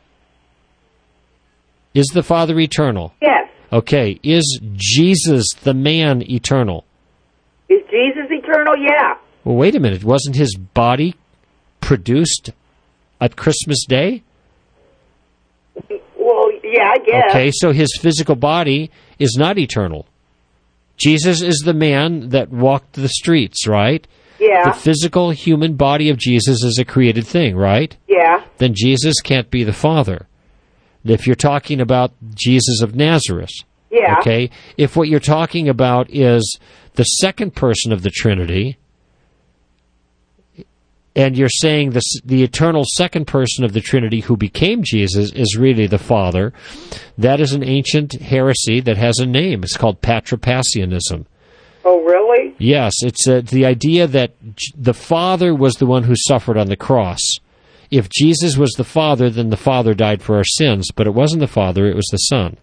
Is the Father eternal? Yes. Okay. Is Jesus, the man, eternal? Is Jesus eternal? Yeah. Well, wait a minute. Wasn't his body produced at Christmas Day? Well, yeah, I guess. Okay, so his physical body is not eternal. Jesus is the man that walked the streets, right? Yeah. The physical human body of Jesus is a created thing, right? Yeah. Then Jesus can't be the Father. If you're talking about Jesus of Nazareth. Yeah. Okay? If what you're talking about is the second person of the Trinity, and you're saying the eternal second person of the Trinity who became Jesus is really the Father, that is an ancient heresy that has a name. It's called Patripassianism. Oh, really? Yes, it's the idea that the Father was the one who suffered on the cross. If Jesus was the Father, then the Father died for our sins, but it wasn't the Father, it was the Son.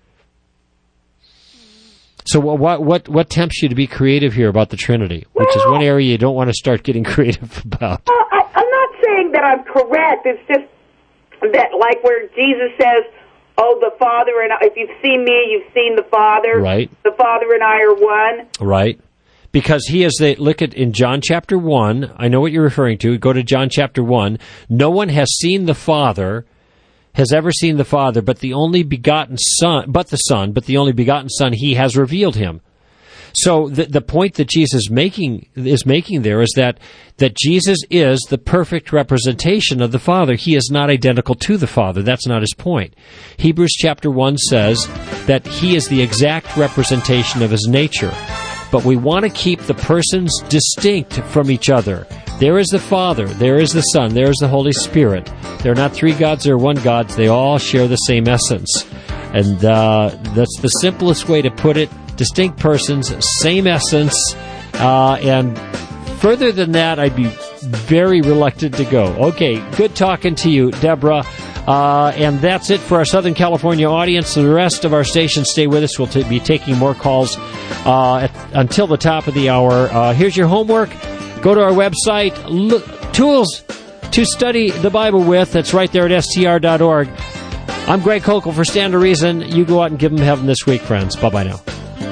So what tempts you to be creative here about the Trinity, which is one area you don't want to start getting creative about? I'm not saying that I'm correct. It's just that, like where Jesus says, oh, the Father and I, if you've seen me, you've seen the Father. Right. The Father and I are one. Right. Because he is look at in John chapter 1, I know what you're referring to. Go to John chapter 1. No one has seen the Father, has ever seen the Father, but the only begotten Son, but the only begotten Son, he has revealed him. So the point that Jesus is making there is that Jesus is the perfect representation of the Father. He is not identical to the Father. That's not his point. Hebrews chapter 1 says that he is the exact representation of his nature. But we want to keep the persons distinct from each other. There is the Father, there is the Son, there is the Holy Spirit. They're not three gods, they're one God. They all share the same essence. And that's the simplest way to put it. Distinct persons, same essence. And further than that, I'd be very reluctant to go. Okay, good talking to you, Deborah. And that's it for our Southern California audience. The rest of our stations, stay with us. We'll be taking more calls until the top of the hour. Here's your homework. Go to our website, tools to study the Bible with. That's right there at str.org. I'm Greg Kokel for Stand to Reason. You go out and give them heaven this week, friends. Bye-bye now.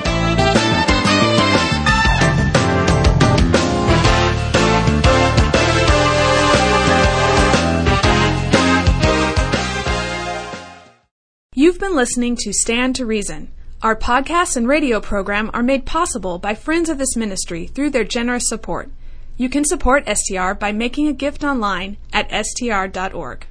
You've been listening to Stand to Reason. Our podcasts and radio program are made possible by friends of this ministry through their generous support. You can support STR by making a gift online at str.org.